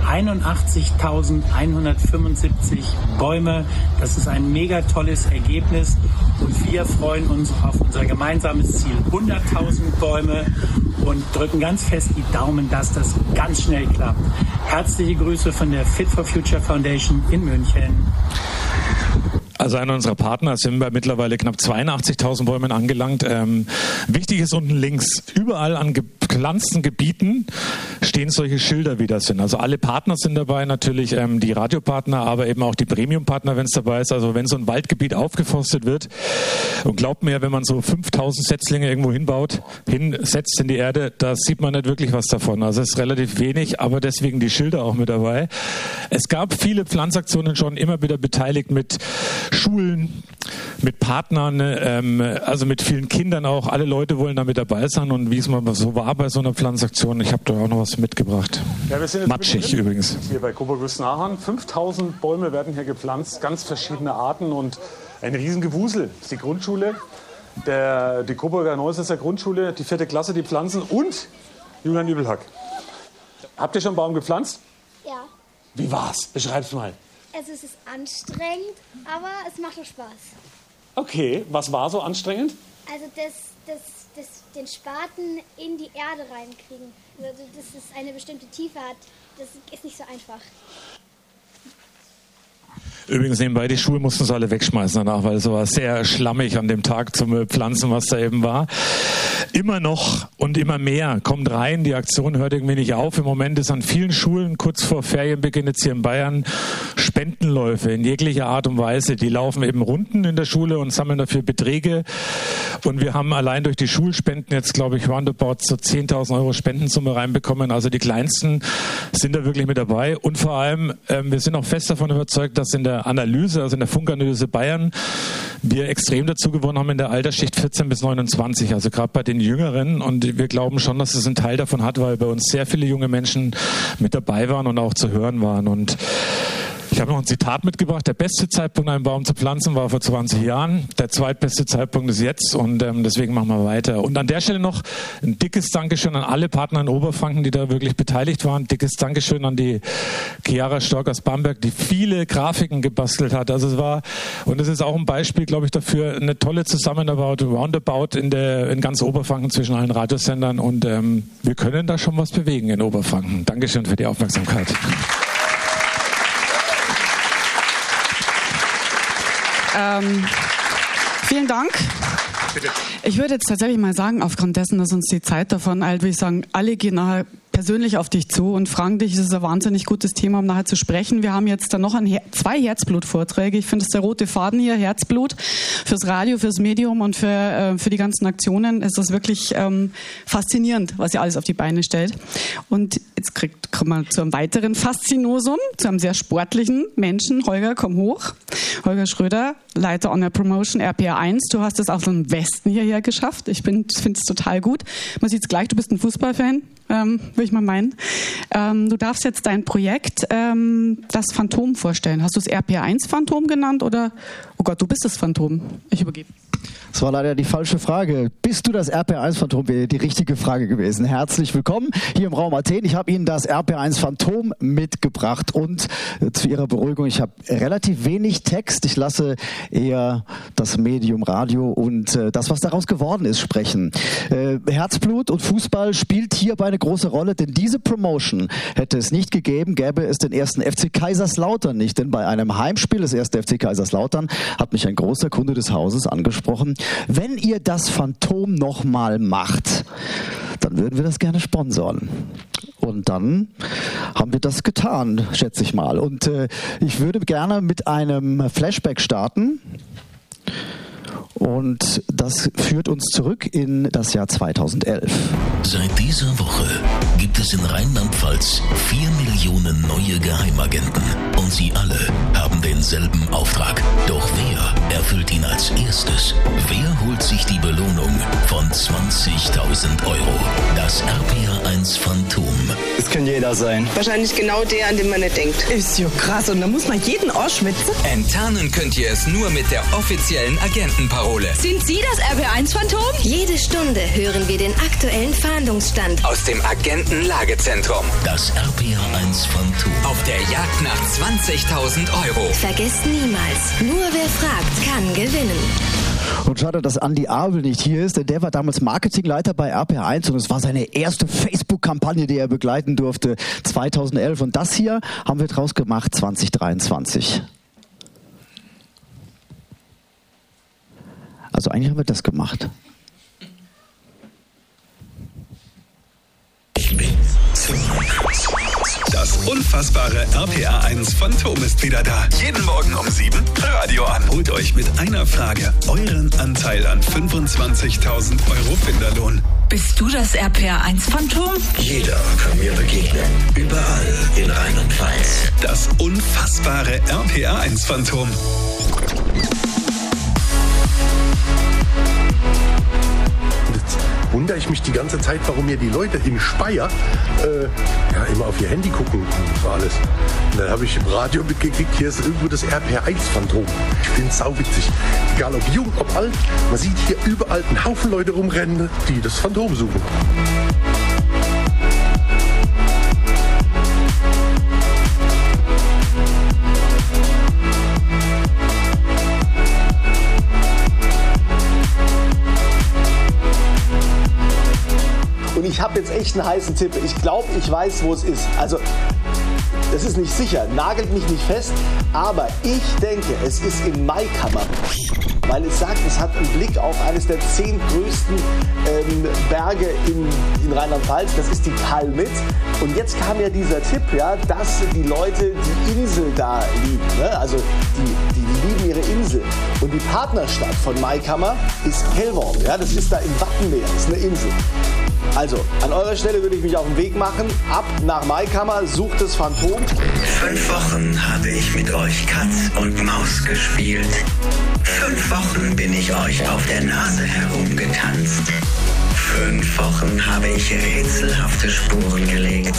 Speaker 16: einundachtzigtausendeinhundertfünfundsiebzig Bäume, das ist ein mega tolles Ergebnis, und wir freuen uns auf unser gemeinsames Ziel, hunderttausend Bäume, und drücken ganz fest die Daumen, dass das ganz schnell klappt. Herzliche Grüße von der Fit for Future Foundation in München.
Speaker 8: Also einer unserer Partner, sind bei mittlerweile knapp zweiundachtzigtausend Bäumen angelangt. Ähm, wichtig ist unten links, überall an gepflanzten Gebieten stehen solche Schilder, wie das sind. Also alle Partner sind dabei, natürlich ähm, die Radiopartner, aber eben auch die Premium-Partner, wenn es dabei ist. Also wenn so ein Waldgebiet aufgeforstet wird, und glaubt mir, wenn man so fünftausend Setzlinge irgendwo hinbaut, hinsetzt in die Erde, da sieht man nicht wirklich was davon. Also es ist relativ wenig, aber deswegen die Schilder auch mit dabei. Es gab viele Pflanzaktionen schon, immer wieder beteiligt mit Schulen, mit Partnern, ähm, also mit vielen Kindern auch. Alle Leute wollen da mit dabei sein, und wie es mal so war bei so einer Pflanzaktion, ich habe da auch noch was mitgebracht.
Speaker 17: Ja, wir sind jetzt
Speaker 8: matschig übrigens.
Speaker 17: Hier bei Coburg-Wüstenachern. fünftausend Bäume werden hier gepflanzt, ganz verschiedene Arten, und ein Riesengewusel. Das ist die Grundschule, der, die Coburger Neusässer Grundschule, die vierte Klasse, die pflanzen, und Julian Übelhack. Habt ihr schon einen Baum gepflanzt?
Speaker 18: Ja.
Speaker 17: Wie war's? Beschreib's mal.
Speaker 18: Also es ist anstrengend, aber es macht auch Spaß.
Speaker 17: Okay, was war so anstrengend?
Speaker 18: Also das, das, das, den Spaten in die Erde reinkriegen. Also dass es eine bestimmte Tiefe hat, das ist nicht so einfach.
Speaker 8: Übrigens nebenbei, die Schuhe mussten sie alle wegschmeißen danach, weil es war sehr schlammig an dem Tag zum Pflanzen, was da eben war. Immer noch und immer mehr kommt rein, die Aktion hört irgendwie nicht auf. Im Moment ist an vielen Schulen kurz vor Ferienbeginn jetzt hier in Bayern Spendenläufe in jeglicher Art und Weise. Die laufen eben Runden in der Schule und sammeln dafür Beträge. Und wir haben allein durch die Schulspenden jetzt, glaube ich, roundabout so zehntausend Euro Spendensumme reinbekommen. Also die Kleinsten sind da wirklich mit dabei. Und vor allem, ähm, wir sind auch fest davon überzeugt, dass in der Analyse, also in der Funkanalyse Bayern, wir extrem dazu gewonnen haben in der Altersschicht vierzehn bis neunundzwanzig, also gerade bei den Jüngeren. Und wir glauben schon, dass es einen Teil davon hat, weil bei uns sehr viele junge Menschen mit dabei waren und auch zu hören waren. Und ich habe noch ein Zitat mitgebracht. Der beste Zeitpunkt, einen Baum zu pflanzen, war vor zwanzig Jahren. Der zweitbeste Zeitpunkt ist jetzt und ähm, deswegen machen wir weiter. Und an der Stelle noch ein dickes Dankeschön an alle Partner in Oberfranken, die da wirklich beteiligt waren. Dickes Dankeschön an die Chiara Stork aus Bamberg, die viele Grafiken gebastelt hat. Also es war, und es ist auch ein Beispiel, glaube ich, dafür, eine tolle Zusammenarbeit, Roundabout in, der, in ganz Oberfranken zwischen allen Radiosendern. Und ähm, wir können da schon was bewegen in Oberfranken. Dankeschön für die Aufmerksamkeit.
Speaker 1: Ähm, vielen Dank. Bitte. Ich würde jetzt tatsächlich mal sagen, aufgrund dessen, dass uns die Zeit davon eilt, würde ich sagen, alle gehen nachher persönlich auf dich zu und fragen dich, das ist ein wahnsinnig gutes Thema, um nachher zu sprechen. Wir haben jetzt dann noch ein Her- zwei Herzblut-Vorträge. Ich finde, das ist der rote Faden hier, Herzblut, fürs Radio, fürs Medium und für, äh, für die ganzen Aktionen. Es ist wirklich ähm, faszinierend, was ihr alles auf die Beine stellt. Und jetzt kriegt, kommen wir zu einem weiteren Faszinosum, zu einem sehr sportlichen Menschen. Holger, komm hoch. Holger Schröder, Leiter On Air Promotion, R P R eins. Du hast es auch so im Westen hierher geschafft. Ich finde es total gut. Man sieht es gleich, du bist ein Fußballfan. Ähm, würde ich mal meinen. Ähm, du darfst jetzt dein Projekt, ähm, das Phantom, vorstellen. Hast du es R P R eins Phantom genannt oder, oh Gott, du bist das Phantom. Ich übergebe.
Speaker 19: Das war leider die falsche Frage. Bist du das R P R eins Phantom? Wäre die richtige Frage gewesen. Herzlich willkommen hier im Raum Athen. Ich habe Ihnen das R P R eins Phantom mitgebracht und äh, zu Ihrer Beruhigung, ich habe relativ wenig Text. Ich lasse eher das Medium Radio und äh, das, was daraus geworden ist, sprechen. Äh, Herzblut und Fußball spielt hierbei eine große Rolle, denn diese Promotion hätte es nicht gegeben, gäbe es den ersten F C Kaiserslautern nicht. Denn bei einem Heimspiel des ersten F C Kaiserslautern hat mich ein großer Kunde des Hauses angesprochen, wenn ihr das Phantom nochmal macht, dann würden wir das gerne sponsoren. Und dann haben wir das getan, schätze ich mal. Und äh, ich würde gerne mit einem Flashback starten. Und das führt uns zurück in das Jahr zweitausendelf.
Speaker 20: Seit dieser Woche gibt es in Rheinland-Pfalz vier Millionen neue Geheimagenten. Und sie alle haben denselben Auftrag. Doch wer erfüllt ihn als erstes? Wer holt sich die Belohnung von zwanzigtausend Euro? Das R P R eins Phantom.
Speaker 21: Das kann jeder sein.
Speaker 22: Wahrscheinlich genau der, an den man nicht denkt.
Speaker 23: Ist ja krass, und da muss man jeden ausschwitzen.
Speaker 24: Enttarnen könnt ihr es nur mit der offiziellen Agentenparole.
Speaker 23: Sind Sie das R P R eins Phantom?
Speaker 6: Jede Stunde hören wir den aktuellen Fahndungsstand
Speaker 24: aus dem Agentenlagezentrum.
Speaker 20: Das R P R eins Phantom.
Speaker 24: Auf der Jagd nach zwanzigtausend Euro.
Speaker 6: Vergesst niemals, nur wer fragt, kann gewinnen.
Speaker 19: Und schade, dass Andi Abel nicht hier ist, denn der war damals Marketingleiter bei R P R eins und es war seine erste Facebook-Kampagne, die er begleiten durfte, zweitausendelf. Und das hier haben wir draus gemacht zwanzig dreiundzwanzig. Also eigentlich haben wir das gemacht.
Speaker 25: Das unfassbare R P R eins Phantom ist wieder da. Jeden Morgen um sieben, Radio an. Holt euch mit einer Frage euren Anteil an fünfundzwanzigtausend Euro Finderlohn.
Speaker 23: Bist du das R P R eins Phantom?
Speaker 20: Jeder kann mir begegnen. Überall in Rheinland-Pfalz.
Speaker 25: Das unfassbare R P R eins Phantom.
Speaker 26: Wundere ich mich die ganze Zeit, warum mir die Leute in Speyer äh, ja, immer auf ihr Handy gucken und alles. Und dann habe ich im Radio mitgekriegt, hier ist irgendwo das R P R eins Phantom. Ich finde es sauwitzig. Egal ob jung, ob alt, man sieht hier überall einen Haufen Leute rumrennen, die das Phantom suchen.
Speaker 27: Und ich habe jetzt echt einen heißen Tipp. Ich glaube, ich weiß, wo es ist. Also
Speaker 2: Das ist nicht sicher, nagelt mich nicht fest, aber ich denke, es ist in Maikammer, weil es sagt, es hat einen Blick auf eines der zehn größten ähm, Berge in, in Rheinland-Pfalz, das ist die Kalmitz. Und jetzt kam ja dieser Tipp, ja, dass die Leute die Insel da lieben, ne? Also die, die, die lieben ihre Insel. Und die Partnerstadt von Maikammer ist Hellworm, ja, das ist da im Wattenmeer, das ist eine Insel. Also, an eurer Stelle würde ich mich auf den Weg machen, ab nach Maikammer, sucht das Phantom.
Speaker 3: Fünf Wochen habe ich mit euch Katz und Maus gespielt. Fünf Wochen bin ich euch auf der Nase herumgetanzt. Fünf Wochen habe ich rätselhafte Spuren gelegt.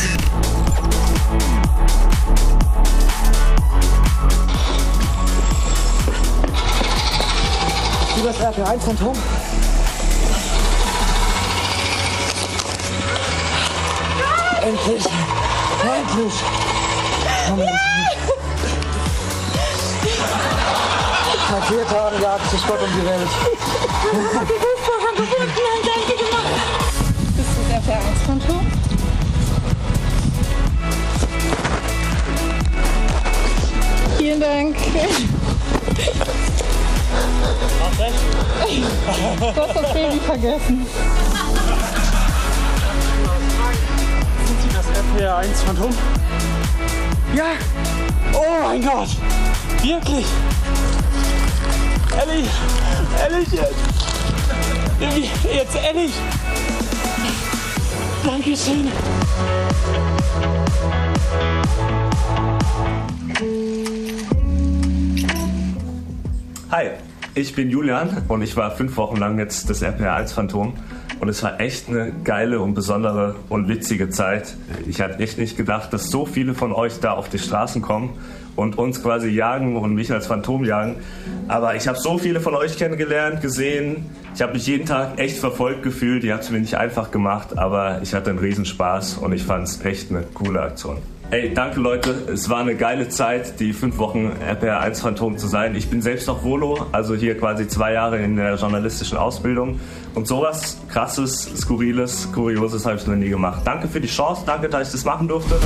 Speaker 2: Bist du das R P eins Phantom? Endlich! Endlich! Nach vier Tagen jagt sich Gott um die Welt.
Speaker 4: Bist du das R P eins Phantom? Vielen Dank. Du hast das Baby vergessen.
Speaker 17: Das R P eins Phantom? Ja! Oh mein Gott! Wirklich! Ehrlich! Ehrlich jetzt! Jetzt ehrlich! Dankeschön!
Speaker 5: Hi, ich bin Julian und ich war fünf Wochen lang jetzt das R P eins Phantom. Und es war echt eine geile und besondere und witzige Zeit. Ich hatte echt nicht gedacht, dass so viele von euch da auf die Straßen kommen und uns quasi jagen und mich als Phantom jagen. Aber ich habe so viele von euch kennengelernt, gesehen. Ich habe mich jeden Tag echt verfolgt gefühlt. Ihr habt es mir nicht einfach gemacht, aber ich hatte einen Riesenspaß und ich fand es echt eine coole Aktion. Ey, danke Leute, es war eine geile Zeit, die fünf Wochen R P eins Phantom zu sein. Ich bin selbst noch Volo, also hier quasi zwei Jahre in der journalistischen Ausbildung. Und sowas Krasses, Skurriles, Kurioses habe ich noch nie gemacht. Danke für die Chance, danke, dass ich das machen durfte.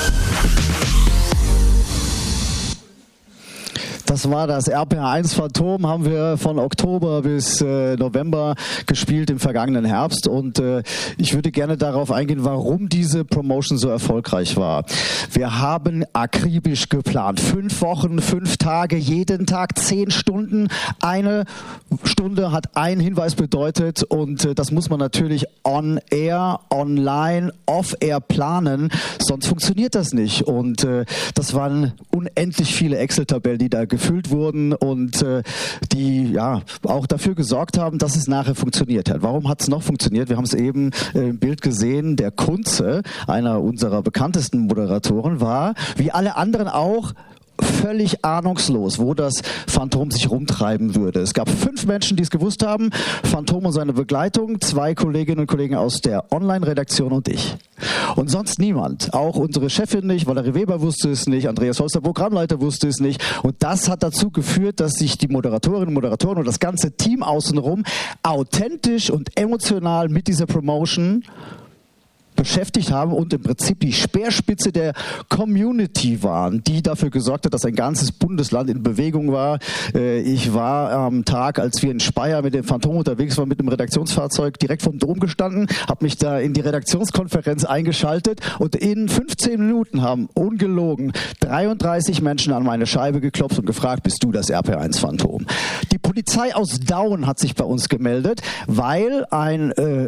Speaker 19: Das war das R P eins Phantom, haben wir von Oktober bis äh, November gespielt im vergangenen Herbst und äh, ich würde gerne darauf eingehen, warum diese Promotion so erfolgreich war. Wir haben akribisch geplant. Fünf Wochen, fünf Tage, jeden Tag zehn Stunden. Eine Stunde hat ein Hinweis bedeutet und äh, das muss man natürlich on air, online, off air planen, sonst funktioniert das nicht. Und äh, das waren unendlich viele Excel-Tabellen, die da gefüllt wurden und äh, die ja auch dafür gesorgt haben, dass es nachher funktioniert hat. Warum hat es noch funktioniert? Wir haben es eben äh, im Bild gesehen. Der Kunze, einer unserer bekanntesten Moderatoren, war, wie alle anderen auch, völlig ahnungslos, wo das Phantom sich rumtreiben würde. Es gab fünf Menschen, die es gewusst haben. Phantom und seine Begleitung, zwei Kolleginnen und Kollegen aus der Online-Redaktion und ich. Und sonst niemand. Auch unsere Chefin nicht, Valerie Weber wusste es nicht, Andreas Holster, Programmleiter, wusste es nicht. Und das hat dazu geführt, dass sich die Moderatorinnen und Moderatoren und das ganze Team außenrum authentisch und emotional mit dieser Promotion beschäftigt haben und im Prinzip die Speerspitze der Community waren, die dafür gesorgt hat, dass ein ganzes Bundesland in Bewegung war. Ich war am Tag, als wir in Speyer mit dem Phantom unterwegs waren, mit einem Redaktionsfahrzeug direkt vom Dom gestanden, habe mich da in die Redaktionskonferenz eingeschaltet und in fünfzehn Minuten haben ungelogen dreiunddreißig Menschen an meine Scheibe geklopft und gefragt, bist du das R P eins Phantom? Die Polizei aus Daun hat sich bei uns gemeldet, weil ein äh,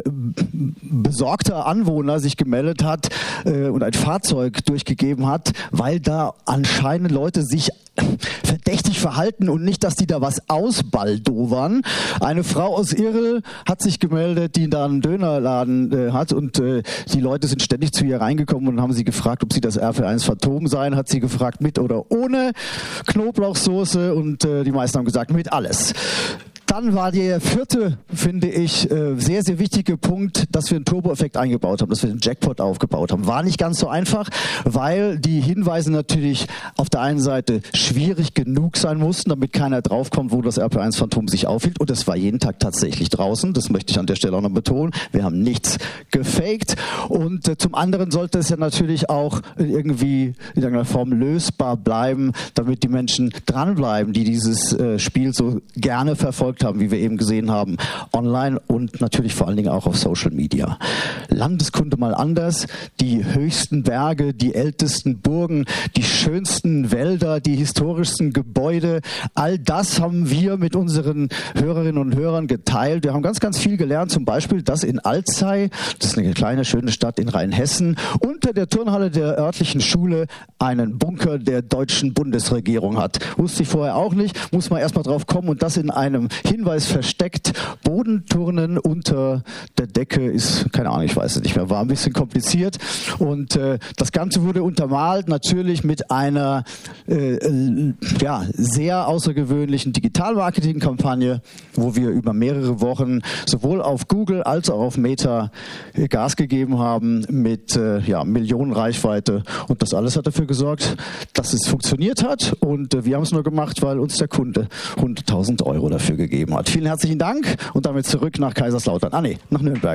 Speaker 19: besorgter Anwohner sich gemeldet hat äh, und ein Fahrzeug durchgegeben hat, weil da anscheinend Leute sich verdächtig verhalten und nicht, dass die da was ausbaldowern. Eine Frau aus Irl hat sich gemeldet, die da einen Dönerladen äh, hat und äh, die Leute sind ständig zu ihr reingekommen und haben sie gefragt, ob sie das R P eins Phantom seien, hat sie gefragt, mit oder ohne Knoblauchsoße und äh, die meisten haben gesagt, mit alles. Dann war der vierte, finde ich, sehr, sehr wichtige Punkt, dass wir einen Turbo-Effekt eingebaut haben, dass wir den Jackpot aufgebaut haben. War nicht ganz so einfach, weil die Hinweise natürlich auf der einen Seite schwierig genug sein mussten, damit keiner draufkommt, wo das R P eins Phantom sich aufhielt. Und es war jeden Tag tatsächlich draußen. Das möchte ich an der Stelle auch noch betonen. Wir haben nichts gefaked. Und äh, zum anderen sollte es ja natürlich auch irgendwie in irgendeiner Form lösbar bleiben, damit die Menschen dranbleiben, die dieses äh, Spiel so gerne verfolgt haben, wie wir eben gesehen haben, online und natürlich vor allen Dingen auch auf Social Media. Landeskunde mal anders, die höchsten Berge, die ältesten Burgen, die schönsten Wälder, die historischsten Gebäude, all das haben wir mit unseren Hörerinnen und Hörern geteilt. Wir haben ganz, ganz viel gelernt, zum Beispiel, dass in Alzey, das ist eine kleine, schöne Stadt in Rheinhessen, unter der Turnhalle der örtlichen Schule einen Bunker der deutschen Bundesregierung hat. Wusste ich vorher auch nicht, muss man erstmal drauf kommen und das in einem Hinweis versteckt. Bodenturnen unter der Decke ist, keine Ahnung, ich weiß es nicht mehr, war ein bisschen kompliziert und äh, das Ganze wurde untermalt natürlich mit einer äh, äh, ja, sehr außergewöhnlichen Digital-Marketing-Kampagne, wo wir über mehrere Wochen sowohl auf Google als auch auf Meta äh, Gas gegeben haben mit äh, ja, Millionen Reichweite und das alles hat dafür gesorgt, dass es funktioniert hat und äh, wir haben es nur gemacht, weil uns der Kunde hunderttausend Euro dafür gegeben hat. Vielen herzlichen Dank und damit zurück nach Kaiserslautern. Ah nee, nach Nürnberg.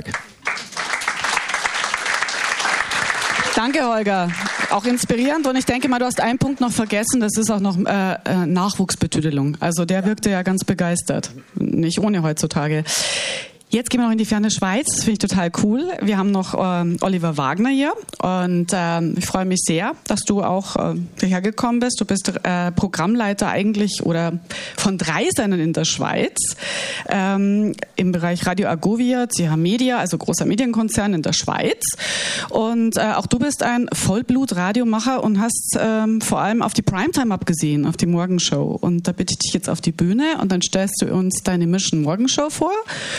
Speaker 1: Danke, Holger. Auch inspirierend. Und ich denke mal, du hast einen Punkt noch vergessen, das ist auch noch äh, Nachwuchsbetüdelung. Also der wirkte ja ganz begeistert. Nicht ohne heutzutage. Jetzt gehen wir noch in die ferne Schweiz. Das finde ich total cool. Wir haben noch ähm, Oliver Wagner hier und ähm, ich freue mich sehr, dass du auch äh, hierher gekommen bist. Du bist äh, Programmleiter eigentlich oder von drei Sendern in der Schweiz ähm, im Bereich Radio Argovia, C H Media, also großer Medienkonzern in der Schweiz. Und äh, auch du bist ein Vollblut-Radiomacher und hast ähm, vor allem auf die Primetime abgesehen, auf die Morgenshow. Und da bitte ich dich jetzt auf die Bühne und dann stellst du uns deine Mission Morgenshow vor.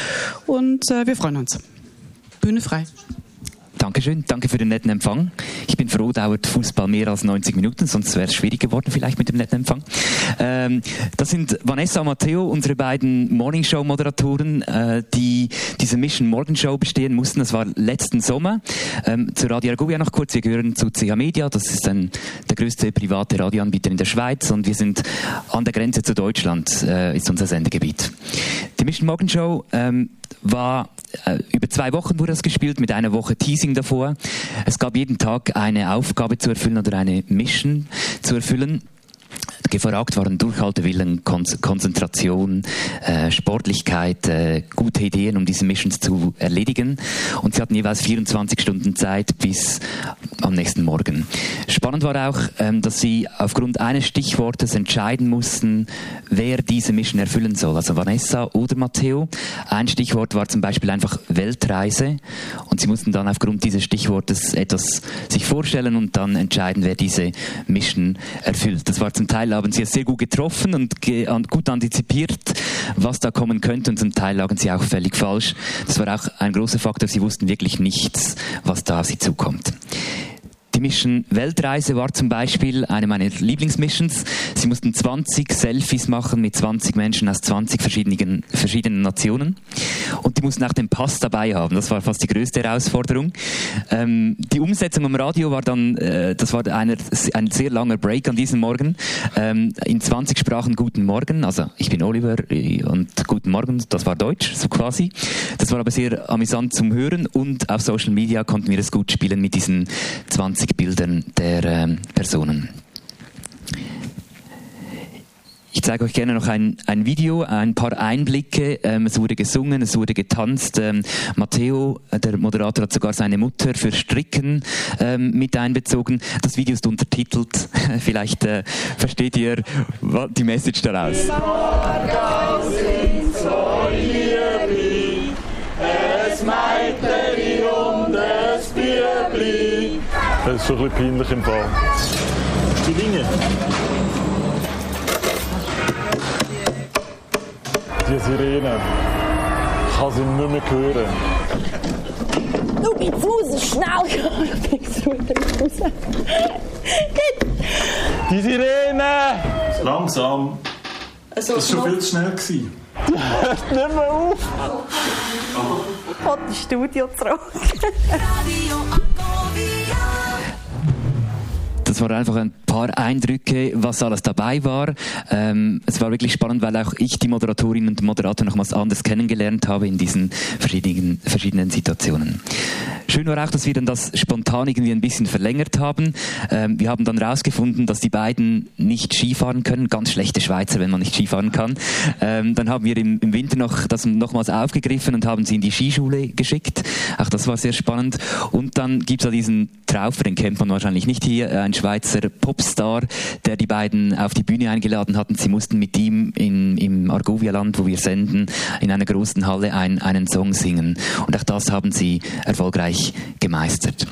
Speaker 1: Und äh, wir freuen uns. Bühne frei.
Speaker 7: Dankeschön, danke für den netten Empfang. Ich bin froh, dauert Fußball mehr als neunzig Minuten, sonst wäre es schwierig geworden vielleicht mit dem netten Empfang. Ähm, das sind Vanessa und Matteo, unsere beiden Morningshow-Moderatoren, äh, die diese Mission Morgenshow bestehen mussten. Das war letzten Sommer. Ähm, zu Radio Argovia noch kurz, wir gehören zu C H Media, das ist ein, der größte private Radioanbieter in der Schweiz und wir sind an der Grenze zu Deutschland, äh, ist unser Sendegebiet. Die Mission Morgenshow ähm, war äh, über zwei Wochen wurde das gespielt, mit einer Woche Teasing davor. Es gab jeden Tag eine Aufgabe zu erfüllen oder eine Mission zu erfüllen. Gefragt waren Durchhaltewillen, Kon- Konzentration, äh, Sportlichkeit, äh, gute Ideen, um diese Missions zu erledigen. Und sie hatten jeweils vierundzwanzig Stunden Zeit bis am nächsten Morgen. Spannend war auch, ähm, dass sie aufgrund eines Stichwortes entscheiden mussten, wer diese Mission erfüllen soll. Also Vanessa oder Matteo. Ein Stichwort war zum Beispiel einfach Weltreise. Und sie mussten dann aufgrund dieses Stichwortes etwas sich vorstellen und dann entscheiden, wer diese Mission erfüllt. Das war zum Teil haben sie es sehr gut getroffen und ge- gut antizipiert, was da kommen könnte, und zum Teil lagen sie auch völlig falsch. Das war auch ein großer Faktor, sie wussten wirklich nichts, was da auf sie zukommt. Die Mission Weltreise war zum Beispiel eine meiner Lieblingsmissions. Sie mussten zwanzig Selfies machen mit zwanzig Menschen aus zwanzig verschiedenen, verschiedenen Nationen. Und die mussten auch den Pass dabei haben. Das war fast die größte Herausforderung. Ähm, die Umsetzung am Radio war dann, äh, das war einer, ein sehr langer Break an diesem Morgen. Ähm, in zwanzig Sprachen Guten Morgen. Also ich bin Oliver und Guten Morgen, das war Deutsch, so quasi. Das war aber sehr amüsant zum Hören und auf Social Media konnten wir das gut spielen mit diesen zwanzig Bildern der ähm, Personen. Ich zeige euch gerne noch ein, ein Video, ein paar Einblicke. Ähm, es wurde gesungen, es wurde getanzt. Ähm, Matteo, der Moderator, hat sogar seine Mutter für Stricken ähm, mit einbezogen. Das Video ist untertitelt. Vielleicht äh, versteht ihr die Message daraus.
Speaker 9: Es Meiteri und es Bierli.
Speaker 26: Das ist schon ein bisschen peinlich im Fall.
Speaker 9: Die Dinge.
Speaker 26: Die Sirene. Ich kann sie nicht mehr hören.
Speaker 9: Du gehst raus, schnell!
Speaker 26: Die Sirene!
Speaker 9: Langsam.
Speaker 10: Also, das war schon viel zu schnell gewesen.
Speaker 9: Hört nicht mehr auf.
Speaker 10: Und ins Studio zurück.
Speaker 7: Das waren einfach ein paar Eindrücke, was alles dabei war. Ähm, es war wirklich spannend, weil auch ich die Moderatorinnen und Moderator nochmals anders kennengelernt habe in diesen verschiedenen, verschiedenen Situationen. Schön war auch, dass wir dann das spontan irgendwie ein bisschen verlängert haben. Ähm, wir haben dann herausgefunden, dass die beiden nicht Skifahren können. Ganz schlechte Schweizer, wenn man nicht Skifahren kann. Ähm, dann haben wir im, im Winter noch das nochmals aufgegriffen und haben sie in die Skischule geschickt. Auch das war sehr spannend. Und dann gibt es ja diesen Traufer, den kennt man wahrscheinlich nicht hier, ein Schweizer Popstar, der die beiden auf die Bühne eingeladen hat. Und sie mussten mit ihm in, im Argovia-Land, wo wir senden, in einer großen Halle ein, einen Song singen. Und auch das haben sie erfolgreich gemeistert.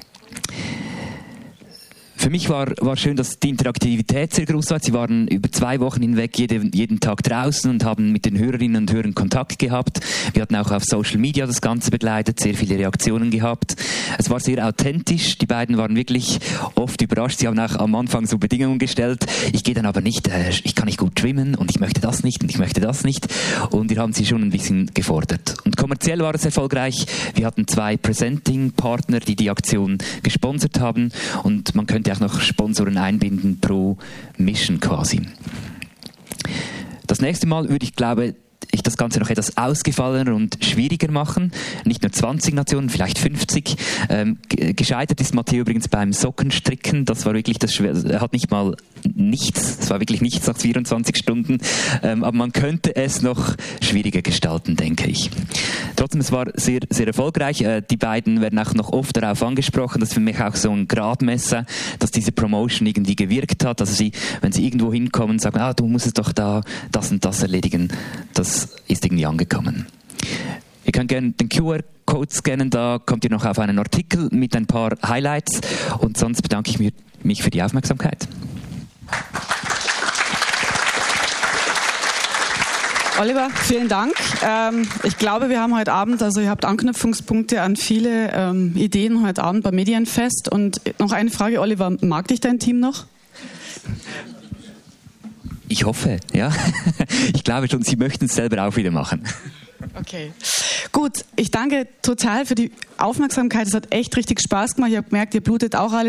Speaker 7: Für mich war, war schön, dass die Interaktivität sehr groß war. Sie waren über zwei Wochen hinweg jede, jeden Tag draußen und haben mit den Hörerinnen und Hörern Kontakt gehabt. Wir hatten auch auf Social Media das Ganze begleitet, sehr viele Reaktionen gehabt. Es war sehr authentisch. Die beiden waren wirklich oft überrascht. Sie haben auch am Anfang so Bedingungen gestellt. Ich gehe dann aber nicht, äh, ich kann nicht gut schwimmen und ich möchte das nicht und ich möchte das nicht. Und wir haben sie schon ein bisschen gefordert. Und kommerziell war es erfolgreich. Wir hatten zwei Presenting-Partner, die die Aktion gesponsert haben. Und man könnte auch noch Sponsoren einbinden pro Mission quasi. Das nächste Mal würde ich, glaube ich, das Ganze noch etwas ausgefallener und schwieriger machen. Nicht nur zwanzig Nationen, vielleicht fünfzig. Ähm, gescheitert ist Matteo übrigens beim Sockenstricken. Das war wirklich das Schwer. Er hat nicht mal nichts. Es war wirklich nichts nach vierundzwanzig Stunden. Ähm, aber man könnte es noch schwieriger gestalten, denke ich. Trotzdem, es war sehr, sehr erfolgreich. Äh, die beiden werden auch noch oft darauf angesprochen. Das ist für mich auch so ein Gradmesser, dass diese Promotion irgendwie gewirkt hat. Also sie, wenn sie irgendwo hinkommen, sagen, ah, du musst es doch da das und das erledigen. Das ist irgendwie angekommen. Ihr könnt gerne den Q R-Code scannen, da kommt ihr noch auf einen Artikel mit ein paar Highlights und sonst bedanke ich mich für die Aufmerksamkeit.
Speaker 1: Oliver, vielen Dank. Ähm, ich glaube, wir haben heute Abend, also ihr habt Anknüpfungspunkte an viele ähm, Ideen heute Abend beim Medienfest. Und noch eine Frage, Oliver, mag dich dein Team noch?
Speaker 7: Ich hoffe, ja. Ich glaube schon, Sie möchten es selber auch wieder machen.
Speaker 1: Okay. Gut, ich danke total für die Aufmerksamkeit. Es hat echt richtig Spaß gemacht. Ich habe gemerkt, ihr blutet auch alle